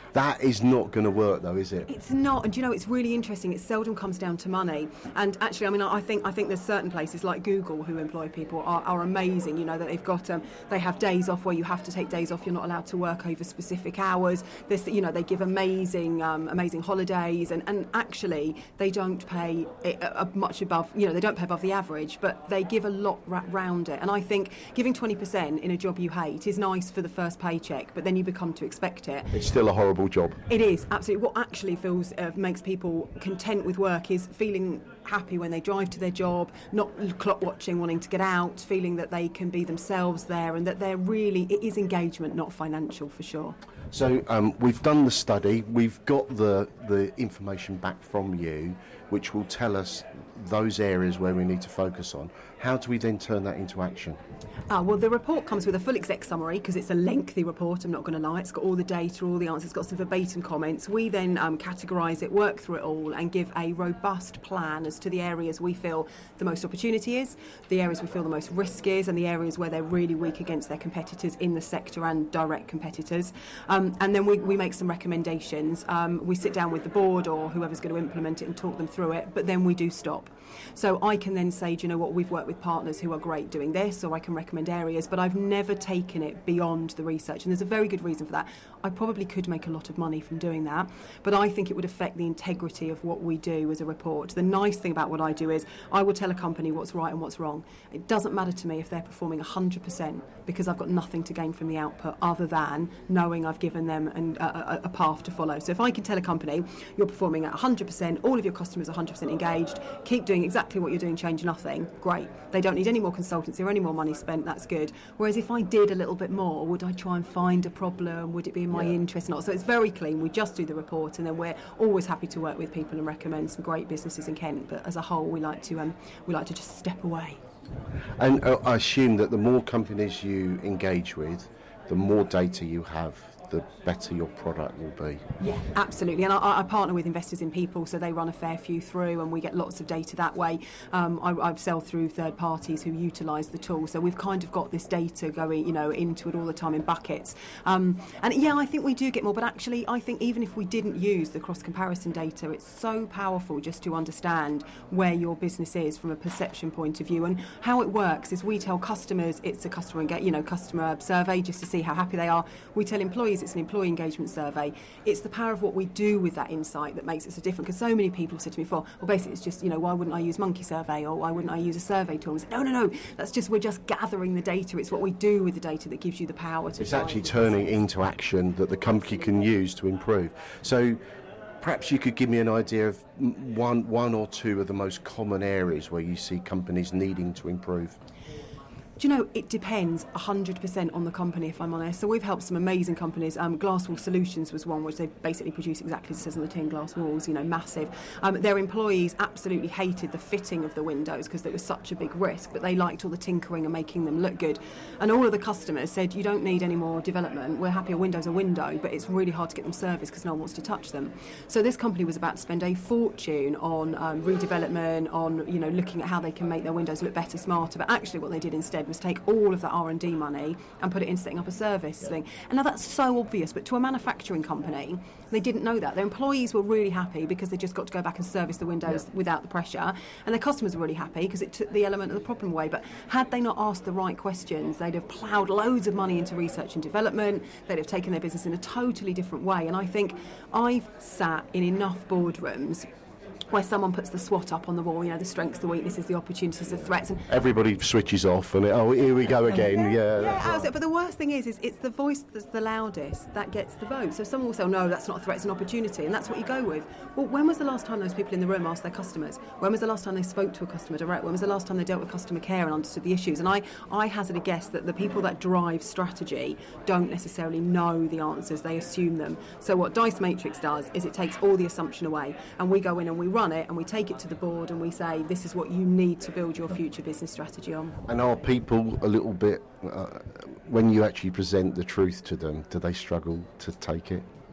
That is not going to work, though, is it? It's not, and you know, it's really interesting. It seldom comes down to money. And actually, I mean, I think I think there's certain places like Google who employ people are, are amazing. You know that they've got um, they have days off where you have to take days off. You're not allowed to work over specific hours. There's, you know, they give amazing um, amazing holidays, and, and actually they don't pay it, uh, much above. You know, they don't pay above the average, but they give a lot ra- round it. And I think giving twenty percent in a job you hate is nice for the first paycheck, but then you become to expect it. It's still a horrible job. It is, absolutely. What actually feels uh, makes people content with work is feeling happy when they drive to their job, not clock watching, wanting to get out, feeling that they can be themselves there, and that they're really, it is engagement, not financial, for sure. So um, we've done the study, we've got the, the information back from you, which will tell us those areas where we need to focus on. How do we then turn that into action? Ah, well, the report comes with a full exec summary because it's a lengthy report, I'm not going to lie. It's got all the data, all the answers, it's got some verbatim comments. We then um, categorise it, work through it all and give a robust plan as to the areas we feel the most opportunity is, the areas we feel the most risk is, and the areas where they're really weak against their competitors in the sector and direct competitors. Um, and then we, we make some recommendations. Um, we sit down with the board or whoever's going to implement it and talk them through it, but then we do stop. So I can then say, do you know what, we've worked with partners who are great doing this, or I can recommend areas, but I've never taken it beyond the research, and there's a very good reason for that. I probably could make a lot of money from doing that, but I think it would affect the integrity of what we do as a report. The nice thing about what I do is I will tell a company what's right and what's wrong. It doesn't matter to me if they're performing one hundred percent, because I've got nothing to gain from the output other than knowing I've given them an, a, a path to follow. So if I can tell a company you're performing at one hundred percent, all of your customers are one hundred percent engaged, keep doing exactly what you're doing, change nothing, great. They don't need any more consultancy or any more money spent, that's good. Whereas if I did a little bit more, would I try and find a problem? Would it be in my Yeah. interest or not? So it's very clean. We just do the report, and then we're always happy to work with people and recommend some great businesses in Kent. But as a whole, we like to um, we like to just step away. And uh, I assume that the more companies you engage with, the more data you have, the better your product will be. Yeah, absolutely. And I, I partner with Investors in People, so they run a fair few through, and we get lots of data that way. Um, I, I sell through third parties who utilise the tool, so we've kind of got this data going, you know, into it all the time in buckets. Um, and yeah, I think we do get more, but actually, I think even if we didn't use the cross-comparison data, it's so powerful just to understand where your business is from a perception point of view. And how it works is we tell customers it's a customer, enga- you know, customer survey just to see how happy they are. We tell employees it's an employee engagement survey. It's the power of what we do with that insight that makes it so different, because so many people have said to me before, well, basically it's just, you know, why wouldn't I use Monkey Survey, or why wouldn't I use a survey tool? And I said, no, no, no, that's just, we're just gathering the data. It's what we do with the data that gives you the power to It's drive actually the turning business. into action that the company can use to improve. So perhaps you could give me an idea of m- one, one or two of the most common areas where you see companies needing to improve. Do you know, it depends one hundred percent on the company, if I'm honest. So we've helped some amazing companies. Um, Glasswall Solutions was one, which they basically produce exactly as it says on the tin, glass walls, you know, massive. Um, their employees absolutely hated the fitting of the windows because it was such a big risk, but they liked all the tinkering and making them look good. And all of the customers said, you don't need any more development. We're happy a window's a window, but it's really hard to get them serviced because no one wants to touch them. So this company was about to spend a fortune on um, redevelopment, on, you know, looking at how they can make their windows look better, smarter. But actually what they did instead was take all of that R and D money and put it into setting up a service thing. And now that's so obvious, but to a manufacturing company, they didn't know that. Their employees were really happy because they just got to go back and service the windows yeah. without the pressure, and their customers were really happy because it took the element of the problem away. But had they not asked the right questions, they'd have ploughed loads of money into research and development, they'd have taken their business in a totally different way. And I think I've sat in enough boardrooms where someone puts the SWOT up on the wall, you know, the strengths, the weaknesses, the opportunities, the threats. And Everybody switches off and, it, oh, here we go again. Yeah, yeah, that's absolutely. right. But the worst thing is, is it's the voice that's the loudest that gets the vote. So someone will say, oh, no, that's not a threat, it's an opportunity, and that's what you go with. Well, when was the last time those people in the room asked their customers? When was the last time they spoke to a customer direct? When was the last time they dealt with customer care and understood the issues? And I, I hazard a guess that the people that drive strategy don't necessarily know the answers, they assume them. So what Dice Matrix does is it takes all the assumption away, and we go in and we run it, and we take it to the board and we say, this is what you need to build your future business strategy on. And are people a little bit, uh, when you actually present the truth to them, do they struggle to take it?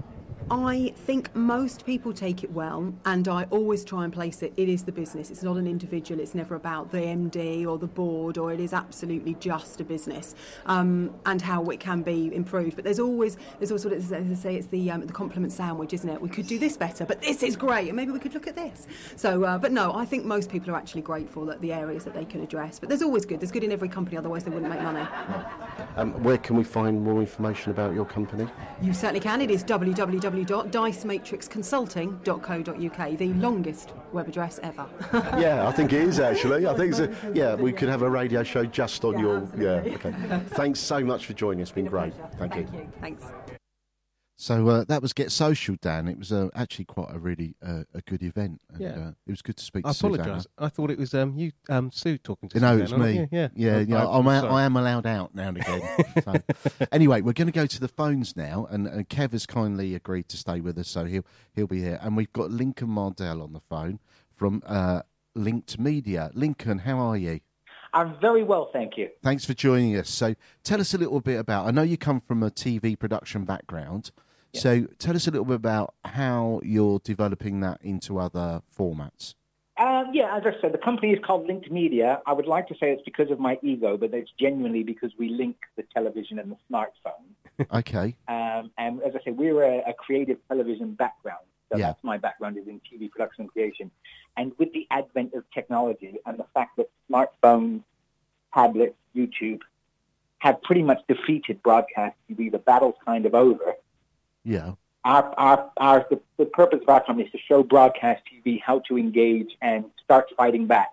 I think most people take it well, and I always try and place it. It is the business. It's not an individual. It's never about the M D or the board, or it is absolutely just a business, um, and how it can be improved. But there's always, there's always what it is, as I say, it's the um, the compliment sandwich, isn't it? We could do this better, but this is great, and maybe we could look at this. So, uh, but no, I think most people are actually grateful at the areas that they can address. But there's always good. There's good in every company, otherwise they wouldn't make money. Um, where can we find more information about your company? You certainly can. It is w w w dot dice matrix consulting dot co dot u k, the longest web address ever. Yeah, I think it is actually. I think it's a, yeah, we could have a radio show just on Yeah, your absolutely. yeah. Okay. Thanks so much for joining us. It's been great. Thank, Thank you. you. Thanks. So uh, that was Get Social, Dan. It was uh, actually quite a really uh, a good event. And, Yeah. uh, it was good to speak I to Susanna. apologise. I thought it was um, you, um, Sue, talking to. No, Susanna. it's me. Yeah, yeah. yeah, Oh, yeah. I'm I'm, out- sorry. I am allowed out now and again. So, anyway, we're going to go to the phones now, and, and Kev has kindly agreed to stay with us, so he'll he'll be here. And we've got Lincoln Mardell on the phone from uh, Linked Media. Lincoln, how are you? I'm very well, thank you. Thanks for joining us. So, tell us a little bit about. I know you come from a T V production background. Yeah. So, tell us a little bit about how you're developing that into other formats. Um, yeah, as I said, the company is called Linked Media. I would like to say it's because of my ego, but it's genuinely because we link the television and the smartphone. Okay. Um, and as I said, we're a, a creative television background. So Yeah. that's my background, is in T V production and creation. And with the advent of technology and the fact that smartphones, tablets, YouTube have pretty much defeated broadcast T V, the battle's kind of over. Yeah. Our, our, our, the, the purpose of our company is to show broadcast T V how to engage and start fighting back.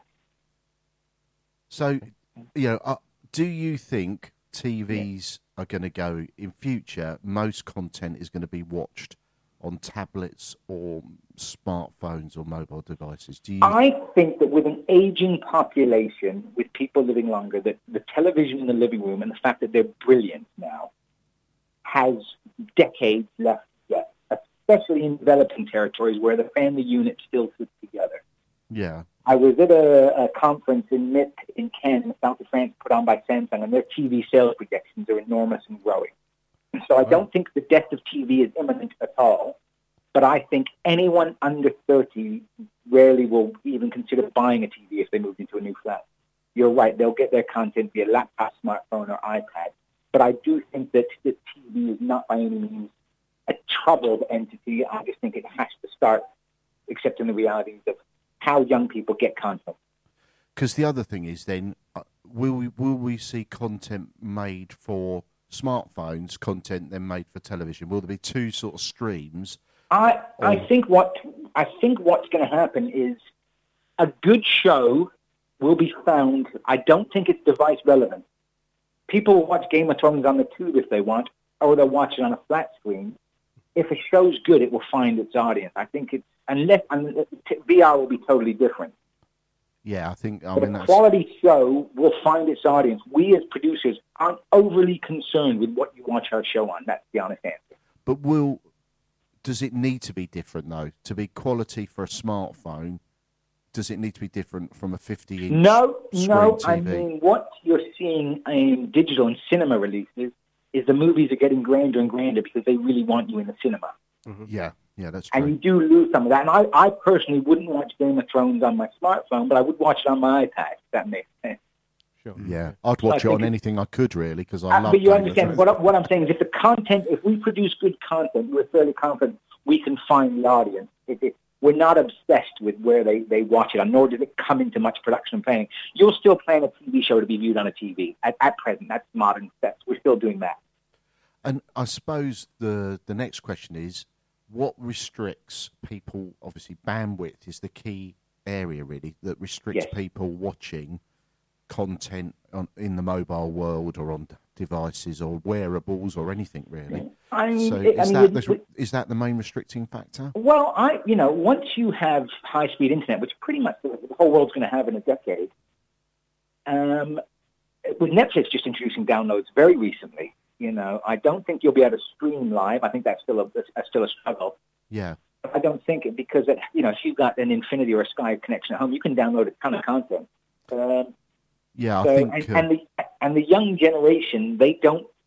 So, you know, uh, do you think T Vs are going to go in future? Most content is going to be watched on tablets or smartphones or mobile devices. Do you? I think that with an aging population, with people living longer, that the television in the living room and the fact that they're brilliant now has decades left yet, especially in developing territories where the family unit still sits together. Yeah. I was at a, a conference in M I P in Cannes, south of France, put on by Samsung, and their T V sales projections are enormous and growing. So I don't think the death of T V is imminent at all, but I think anyone under thirty rarely will even consider buying a T V if they moved into a new flat. You're right, they'll get their content via laptop, smartphone, or iPad. But I do think that the T V is not by any means a troubled entity. I just think it has to start accepting the realities of how young people get content. Because the other thing is, then, uh, will we will we see content made for smartphones, content then made for television? Will there be two sort of streams? I I Oh. think what I think what's going to happen is a good show will be found. I don't think it's device relevant. People will watch Game of Thrones on the tube if they want, or they'll watch it on a flat screen. If a show's good, it will find its audience. I think it's unless, unless V R will be totally different. Yeah, I think. I But mean, a that's, quality show will find its audience. We as producers aren't overly concerned with what you watch our show on. That's the honest answer. but will does it need to be different though? To be quality for a smartphone, does it need to be different from a fifty inch? No, screen no. T V? I mean, what you're seeing in digital and cinema releases is the movies are getting grander and grander because they really want you in the cinema. Yeah, yeah, that's And true. you do lose some of that. And I, I personally wouldn't watch Game of Thrones on my smartphone, but I would watch it on my iPad, if that makes sense. Sure. Yeah, I'd watch I it on think it- anything I could really because I Uh, love. but you Game of understand, Thrones. what, I- what I'm saying is if the content, if we produce good content, we're fairly confident we can find the audience. It, it, we're not obsessed with where they, they watch it on, nor does it come into much production and planning. You'll still plan a T V show to be viewed on a T V. At, at present, that's modern steps. We're still doing that. And I suppose the the next question is, what restricts people? Obviously, bandwidth is the key area, really, that restricts Yes. people watching content on, in the mobile world or on devices or wearables or anything, really. I mean, So it- I is mean, that with- the, with- is that the main restricting factor? Well, I, you know, once you have high-speed internet, which pretty much the, the whole world's going to have in a decade, um, with Netflix just introducing downloads very recently, you know, I don't think you'll be able to stream live. I think that's still a, that's still a struggle. Yeah, But I don't think it because, it, you know, if you've got an Infinity or a Sky connection at home, you can download a ton of content. Um, yeah. I so, think and, uh, and the and the young generation, they don't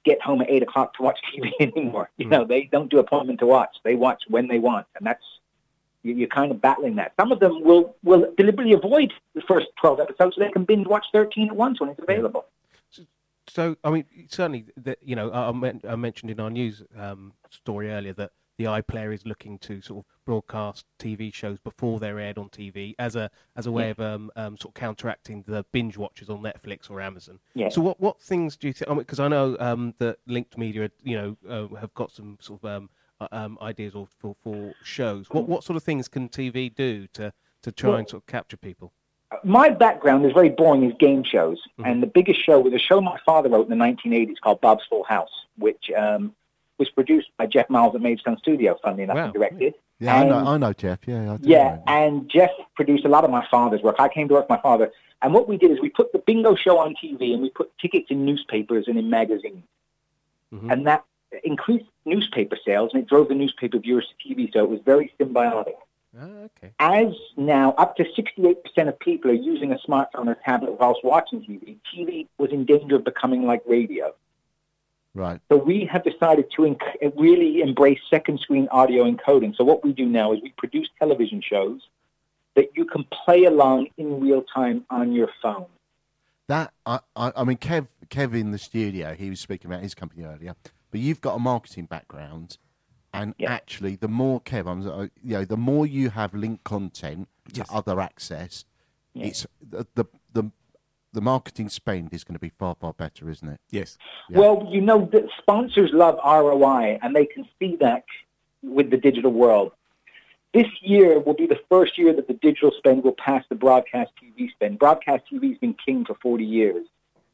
get home at eight o'clock to watch T V anymore. You know, they don't do appointment to watch. They watch when they want, and that's you, you're kind of battling that. Some of them will will deliberately avoid the first twelve episodes so they can binge watch thirteen at once when it's available. So, so I mean, certainly, the, you know, I, I, men- I mentioned in our news um, story earlier that the iPlayer is looking to sort of broadcast T V shows before they're aired on T V as a as a way Yeah. of um, um, sort of counteracting the binge watchers on Netflix or Amazon. Yeah. So what, what things do you think? Because I, mean, I know um, that Linked Media, you know, uh, have got some sort of um, uh, um, ideas or, for for shows. What what sort of things can T V do to, to try Well, and sort of capture people? My background is very boring as game shows, Mhm. and the biggest show was a show my father wrote in the nineteen eighties called Bob's Full House, which um, was produced by Jeff Miles at Maidstone Studio, funnily enough, Wow. and directed. Yeah, I know, And- I know Jeff. Yeah, I do Yeah, know. and Jeff produced a lot of my father's work. I came to work with my father, and what we did is we put the bingo show on T V, and we put tickets in newspapers and in magazines, Mhm. and that increased newspaper sales, and it drove the newspaper viewers to T V, so it was very symbiotic. Ah, okay. As now up to sixty-eight percent of people are using a smartphone or tablet whilst watching T V, T V was in danger of becoming like radio. Right. So we have decided to enc- really embrace second screen audio encoding. So what we do now is we produce television shows that you can play along in real time on your phone. That I, I, I mean, Kev, Kev in the studio, he was speaking about his company earlier. But you've got a marketing background, and Yeah. actually, the more Kev, I'm, uh, you know, the more you have linked content to Yes. other access, Yeah. it's the, the the the marketing spend is going to be far far better, isn't it? Yes. Yeah. Well, you know, the sponsors love R O I, and they can see that with the digital world. This year will be the first year that the digital spend will pass the broadcast T V spend. Broadcast T V has been king for forty years.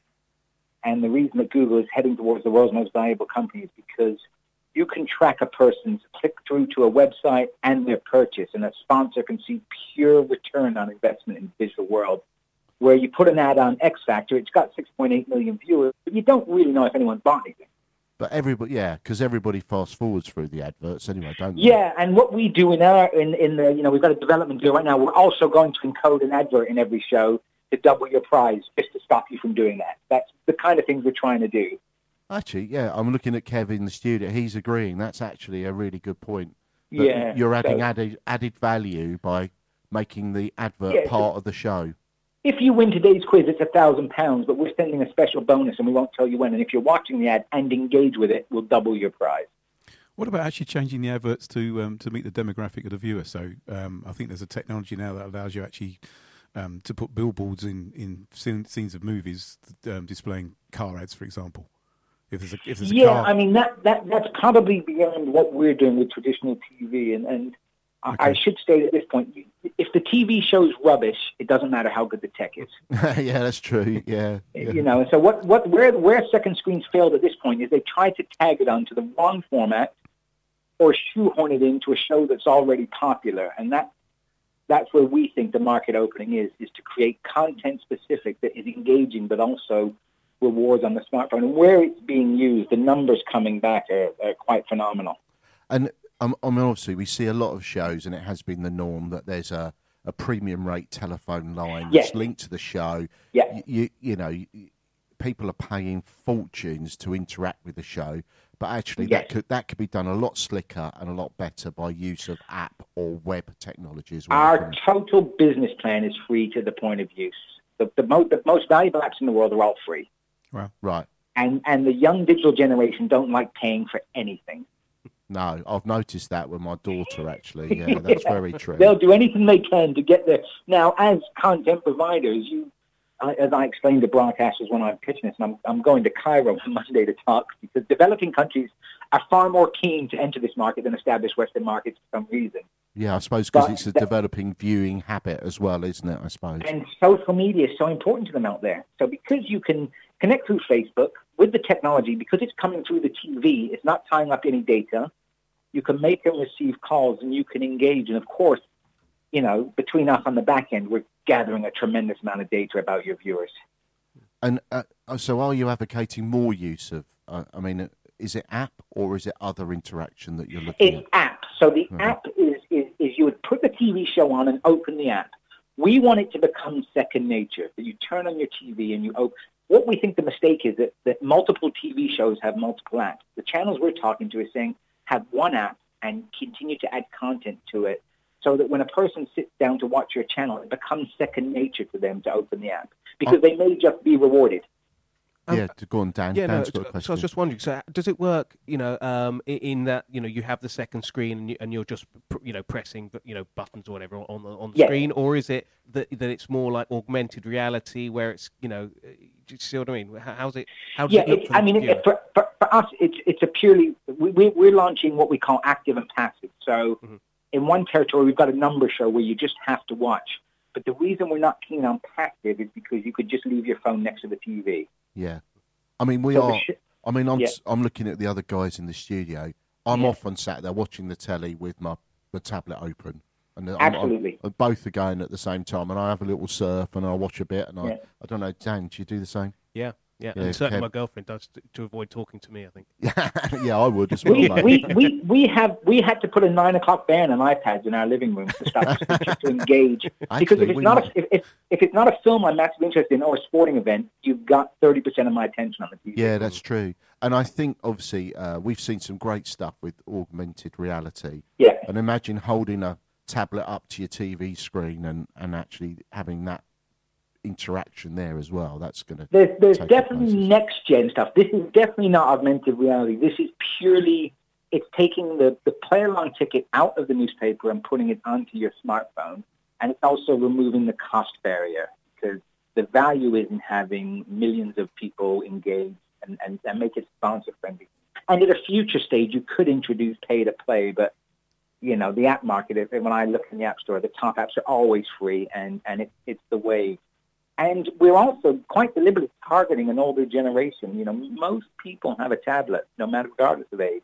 And the reason that Google is heading towards the world's most valuable company is because you can track a person's click-through to a website and their purchase, and a sponsor can see pure return on investment in the digital world. Where you put an ad on X Factor, it's got six point eight million viewers, but you don't really know if anyone's bought anything. But everybody, yeah, because everybody fast forwards through the adverts anyway, don't they? Yeah, and what we do in our in, in the you know we've got a development deal right now. We're also going to encode an advert in every show to double your prize, just to stop you from doing that. That's the kind of things we're trying to do. Actually, yeah, I'm looking at Kev in the studio. He's agreeing. That's actually a really good point. That Yeah, you're adding so- added added value by making the advert Yeah, so- part of the show. If you win today's quiz, it's a thousand pounds, but we're sending a special bonus, and we won't tell you when. And if you're watching the ad and engage with it, we'll double your prize. What about actually changing the adverts to um, to meet the demographic of the viewer? So um, I think there's a technology now that allows you actually um, to put billboards in in scene, scenes of movies um, displaying car ads, for example. If there's a if there's a Yeah, car, I mean that, that that's probably beyond what we're doing with traditional T V, and and I- I Okay. should state at this point, if the T V show's rubbish, it doesn't matter how good the tech is. Yeah, that's true. Yeah. yeah. You know, so what, what where where second screens failed at this point is they tried to tag it onto the wrong format or shoehorn it into a show that's already popular, and that that's where we think the market opening is is to create content specific that is engaging but also rewards on the smartphone. And where it's being used, the numbers coming back are, are quite phenomenal. And um, I mean, obviously, we see a lot of shows, and it has been the norm that there's a, a premium rate telephone line Yeah. that's linked to the show. Yeah. You, you, you know, you, people are paying fortunes to interact with the show, but actually, that Yes. could that could be done a lot slicker and a lot better by use of app or web technology as well. Our couldn't it? total business plan is free to the point of use. The, the, mo- the most valuable apps in the world are all free. Right. And, and the young digital generation don't like paying for anything. No, I've noticed that with my daughter, actually. Yeah, that's very true. They'll do anything they can to get there. Now, as content providers, you, I- as I explained to broadcasters when I'm pitching this, and I'm, I'm going to Cairo on Monday to talk, because developing countries are far more keen to enter this market than established Western markets for some reason. Yeah, I suppose because But it's a that- developing viewing habit as well, isn't it? I suppose. And social media is so important to them out there. So because you can connect through Facebook with the technology, because it's coming through the T V, it's not tying up any data, you can make and receive calls and you can engage. And of course, you know, between us on the back end, we're gathering a tremendous amount of data about your viewers. And uh, so, are you advocating more use of? Uh, I mean, uh, is it app or is it other interaction that you're looking It's at? app. So the Mhm. app is, is, is you would put the T V show on and open the app. We want it to become second nature, that you turn on your T V and you open. what we think the mistake is that, that multiple T V shows have multiple apps. The channels we're talking to is saying have one app and continue to add content to it so that when a person sits down to watch your channel, it becomes second nature to them to open the app because Oh. they may just be rewarded. yeah, to go on, Dan. Yeah, no, Dan's got a so question. I was just wondering. So, does it work? You know, um, in, in that you know you have the second screen and, you, and you're just pr- you know pressing you know buttons or whatever on the on the Yeah. screen, or is it that that it's more like augmented reality where it's you know, uh, do you see what I mean? How, how's it? How does Yeah, it look it, for the I mean, viewer? it, for, for, for us, it's it's a purely we, we we're launching what we call active and passive. So, Mhm. in one territory, we've got a number show where you just have to watch. But the reason we're not keen on passive is because you could just leave your phone next to the T V. Yeah. I mean, we So the are. sh- I mean, I'm Yeah. I'm looking at the other guys in the studio. I'm Yeah. off on Saturday watching the telly with my, my tablet open, and I'm- Absolutely. I'm, both are going at the same time. And I have a little surf, and I watch a bit, and I Yeah. I don't know, Dan, do you do the same? yeah, yeah, Yeah, and certainly Kev. my girlfriend does to, to avoid talking to me. I think. yeah, I would as well. We, mate. we, we, we have we had to put a nine o'clock ban on iPads in our living room to stop the pictures to engage. Because Actually, if it's we not might- a, if, if, if it's not a film I'm massively interested in or a sporting event, you've got thirty percent of my attention on the T V. Yeah, that's true. And I think obviously uh, we've seen some great stuff with augmented reality. Yeah. And imagine holding a tablet up to your T V screen and, and actually having that interaction there as well. That's going to There's, there's take definitely places. next gen stuff. This is definitely not augmented reality. This is purely it's taking the, the play along ticket out of the newspaper and putting it onto your smartphone, and it's also removing the cost barrier because the value is in having millions of people engaged and, and, and make it sponsor friendly. And at a future stage, you could introduce pay to play, but you know the app market. if- When I look in the app store, the top apps are always free, and and it, it's the way. And we're also quite deliberately targeting an older generation. You know, most people have a tablet, no matter regardless of age.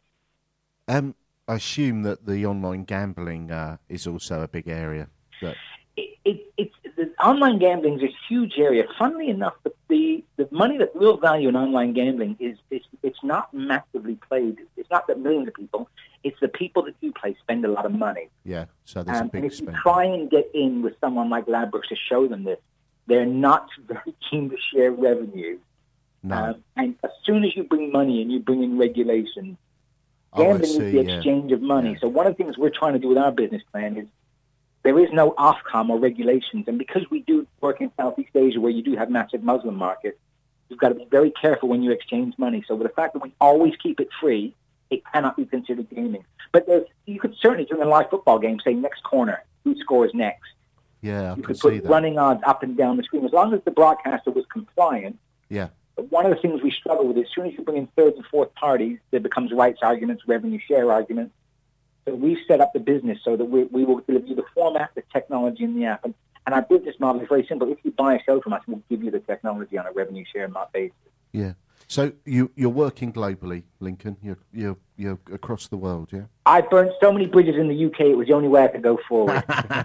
Um, I assume that the online gambling uh, is also a big area. That, It, it, it's the online gambling is a huge area. Funnily enough, the, the the money that we'll value in online gambling is it's it's not massively played. It's not that millions of people. It's the people that do play spend a lot of money. yeah, so there's Um, a big and if you spend. try and get in with someone like Ladbrokes to show them this, they're not very keen to share revenue. No, Um, and as soon as you bring money and you bring in regulations, Oh, I gambling see, is the yeah. exchange of money. Yeah. So one of the things we're trying to do with our business plan is there is no Ofcom or regulations. And because we do work in Southeast Asia where you do have massive Muslim markets, you've got to be very careful when you exchange money. So with the fact that we always keep it free, it cannot be considered gaming. But there's, you could certainly, during a live football game, say next corner, who scores next. Yeah, I You can could see put that. running odds up and down the screen. As long as the broadcaster was compliant, Yeah, but one of the things we struggle with is as soon as you bring in third and fourth parties, there becomes rights arguments, revenue share arguments. So we've set up the business so that we, we will deliver you the format, the technology, and the app. And, and our business model is very simple. If you buy a show from us, we'll give you the technology on a revenue share not basis. yeah. So you you're working globally, Lincoln. You're you're you're across the world, yeah. I burnt so many bridges in the U K, it was the only way I could go forward.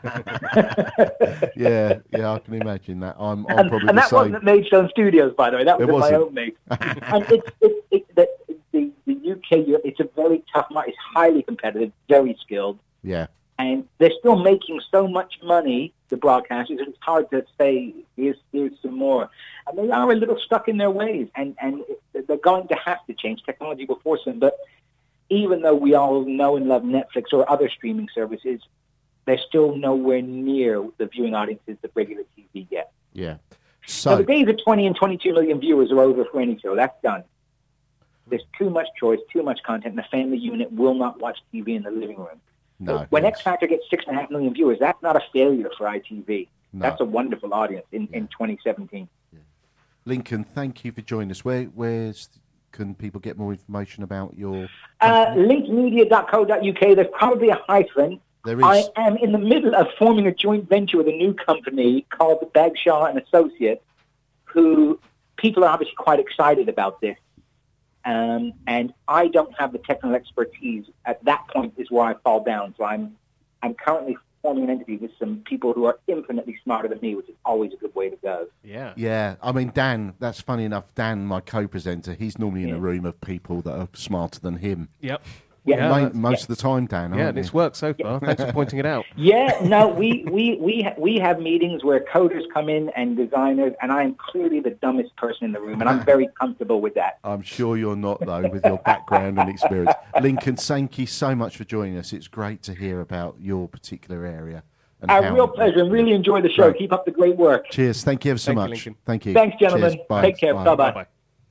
yeah, yeah. I can imagine that. I'm I'm and, probably and the that same. wasn't at Maidstone Studios, by the way. That was It at my wasn't. own make. And it's, it's, it's the, the, the U K, it's a very tough market. It's highly competitive, very skilled. Yeah, And they're still making so much money, the broadcasters, that it's hard to say, here's, here's some more. And they are a little stuck in their ways, and, and they're going to have to change. Technology will force them. But even though we all know and love Netflix or other streaming services, they're still nowhere near the viewing audiences that regular T V get. yeah. So So the days of twenty and twenty-two million viewers are over for any show. That's done. There's too much choice, too much content, and the family unit will not watch T V in the living room. no, So when yes. X Factor gets six and a half million viewers, that's not a failure for I T V. No. That's a wonderful audience in, in twenty seventeen. Lincoln, thank you for joining us. Where where's can people get more information about your? Uh, company? link media dot co dot U K. There's probably a hyphen. There is. I am in the middle of forming a joint venture with a new company called Bagshaw and Associates, who people are obviously quite excited about this. Um, and I don't have the technical expertise. At that point is where I fall down. So I'm, I'm currently forming an entity with some people who are infinitely smarter than me, which is always a good way to go. Yeah. Yeah, I mean, Dan, that's funny enough. Dan, my co-presenter, he's normally in Yeah. a room of people that are smarter than him. Yep. Yeah. Main- that's- most yeah. of the time, Dan. Yeah, aren't and it's you? worked so far. Thanks for pointing it out. Yeah, no, we we we ha- we have meetings where coders come in and designers, and I am clearly the dumbest person in the room, and I'm very comfortable with that. I'm sure you're not, though, with your background and experience. Lincoln, thank you so much for joining us. It's great to hear about your particular area. And A how- real pleasure, and really enjoy the show. Great. Keep up the great work. Cheers. Thank you ever so Thank you, much. Lincoln. Thank you. Thanks, gentlemen. Cheers. Bye. Take care. Bye-bye. Bye-bye.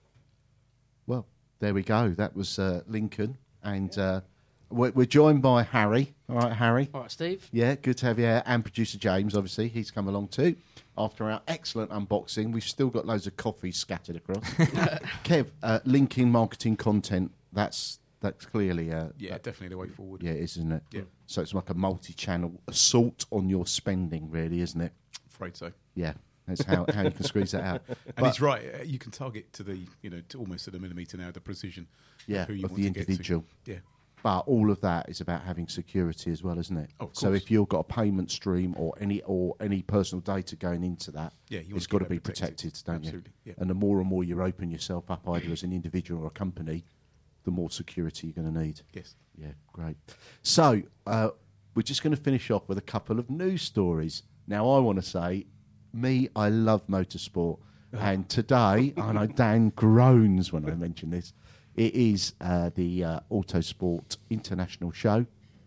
Well, there we go. That was uh, Lincoln. And uh, we're, we're joined by Harry. All right, Harry. All right, Steve. Yeah, good to have you here. And producer James, obviously. He's come along too. After our excellent unboxing, we've still got loads of coffee scattered across. Kev, uh, linking marketing content, that's that's clearly... Uh, Yeah, that- definitely the way forward. yeah, it is, isn't it? Yeah. So it's like a multi-channel assault on your spending, really, isn't it? Afraid so. Yeah, that's how, how you can squeeze that out. And But- he's right. uh, You can target to the, you know, to almost to the millimetre now, the precision Yeah, of who you of want the to individual. get to. Yeah. But all of that is about having security as well, isn't it? Of So course. if you've got a payment stream or any or any personal data going into that, Yeah, you want it's to got keep to be that protected. protected, don't Absolutely, you? yeah. And the more and more you open yourself up, either as an individual or a company, the more security you're going to need. Yes. Yeah, great. So uh, we're just going to finish off with a couple of news stories. Now, I want to say, me, I love motorsport. And today, I know Dan groans when I mention this, it is uh, the uh, Autosport International Show,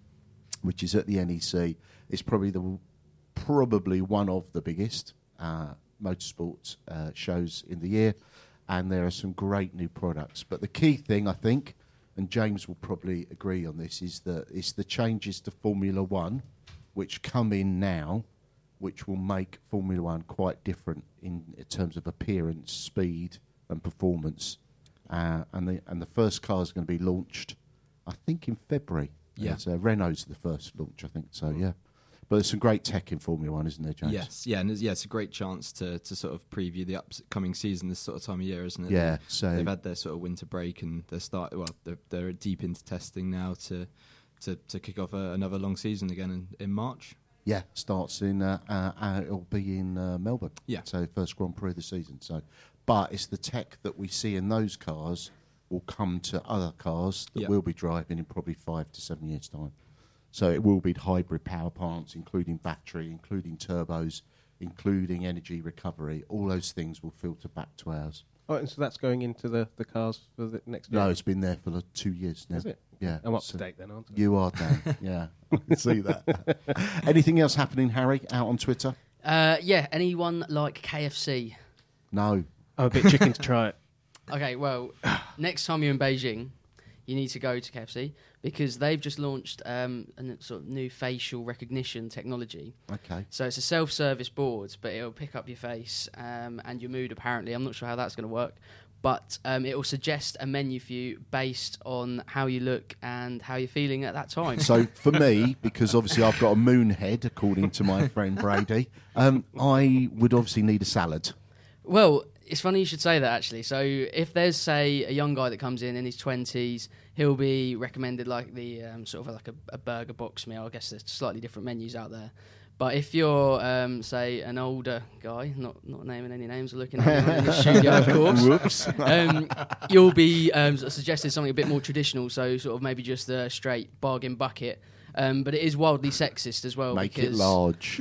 which is at the N E C. It's probably the probably one of the biggest uh, motorsport uh, shows in the year, and there are some great new products. But the key thing, I think, and James will probably agree on this, is that it's the changes to Formula One, which come in now, which will make Formula One quite different in, in terms of appearance, speed, and performance. Uh, and the and the first car is going to be launched, I think, in February. Yeah. It's, uh, Renault's the first launch, I think. So yeah, but there's some great tech in Formula One, isn't there, James? Yes, yeah, and it's, yeah, it's a great chance to, to sort of preview the upcoming season this sort of time of year, isn't it? Yeah, They- so- they've had their sort of winter break and they're start well, they're, they're deep into testing now to to, to kick off a, another long season again in, in March. Yeah, starts in. Uh, uh, uh, it'll be in uh, Melbourne. Yeah. So first Grand Prix of the season. So, but it's the tech that we see in those cars will come to other cars that Yeah. we'll be driving in probably five to seven years' time. So it will be hybrid power plants, including battery, including turbos, including energy recovery. All those things will filter back to ours. Oh, and so that's going into the, the cars for the next year? No, it's been there for like two years now. Is it? Yeah. I'm up So to date then, aren't I? You are, Dan. Yeah, I can see that. Anything else happening, Harry, out on Twitter? Uh, yeah, anyone like K F C? No. I'm a bit chicken to try it. Okay, well, next time you're in Beijing, you need to go to K F C because they've just launched um, a n- sort of new facial recognition technology. Okay. So it's a self-service board, but it'll pick up your face um, and your mood, apparently. I'm not sure how that's going to work. But um, it will suggest a menu for you based on how you look and how you're feeling at that time. So for me, because obviously I've got a moon head, according to my friend Brady, um, I would obviously need a salad. Well, it's funny you should say that, actually. So if there's, say, a young guy that comes in in his twenties, he'll be recommended like the um, sort of like a, a burger box meal. I guess there's slightly different menus out there. But if you're, um, say, an older guy, not not naming any names or looking at anyone in the studio, of course, Whoops. um, you'll be um, sort of suggesting something a bit more traditional, so sort of maybe just a straight bargain bucket. Um, but it is wildly sexist as well. Make it because large.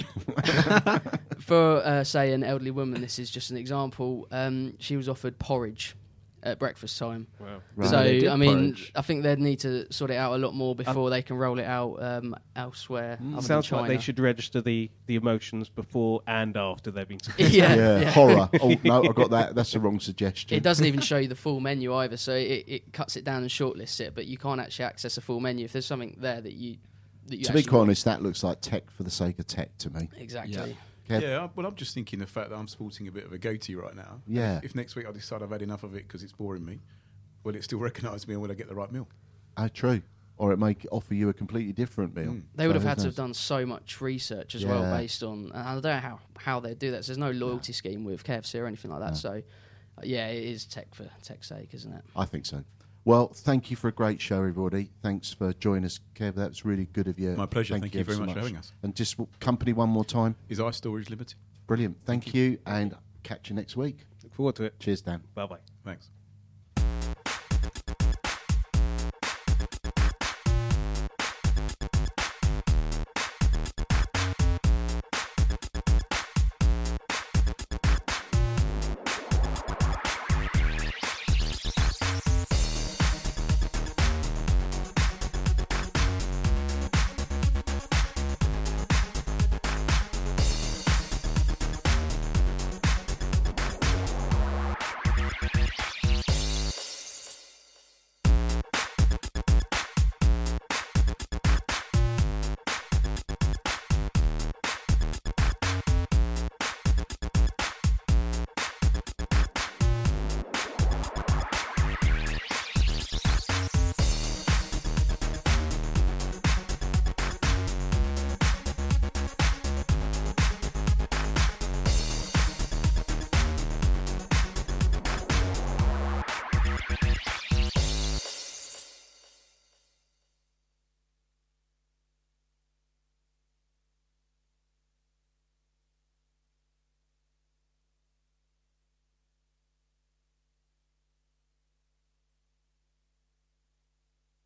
for, uh, say, an elderly woman, this is just an example, um, she was offered porridge at breakfast time. Wow. Right. So, They did I mean, porridge. I think they'd need to sort it out a lot more before they can roll it out um, elsewhere. other than Mm. Sounds like they China. should register the, the emotions before and after they've been Yeah, Yeah, yeah. horror. Oh, no, I got that. That's the wrong suggestion. It doesn't even show you the full menu either, so it, it cuts it down and shortlists it, but you can't actually access a full menu if there's something there that you that you To be actually quite want. honest, that looks like tech for the sake of tech to me. Exactly. Yeah. Kev? Yeah, well, I'm just thinking the fact that I'm sporting a bit of a goatee right now. Yeah. If, if next week I decide I've had enough of it because it's boring me, will it still recognise me and will I get the right meal? Oh, true. Or it may offer you a completely different meal. Mm. They would So have had who to knows? have done so much research as Yeah. well based on, and I don't know how, how they do that. So there's no loyalty scheme with K F C or anything like that. No. So, uh, yeah, it is tech for tech's sake, isn't it? I think so. Well, thank you for a great show, everybody. Thanks for joining us, Kev. That was really good of you. My pleasure. Thank you ever very so much for having us. And just w- company one more time. Is ice storage limited? Brilliant. Thank, you, and catch you next week. Look forward to it. Cheers, Dan. Bye bye. Thanks.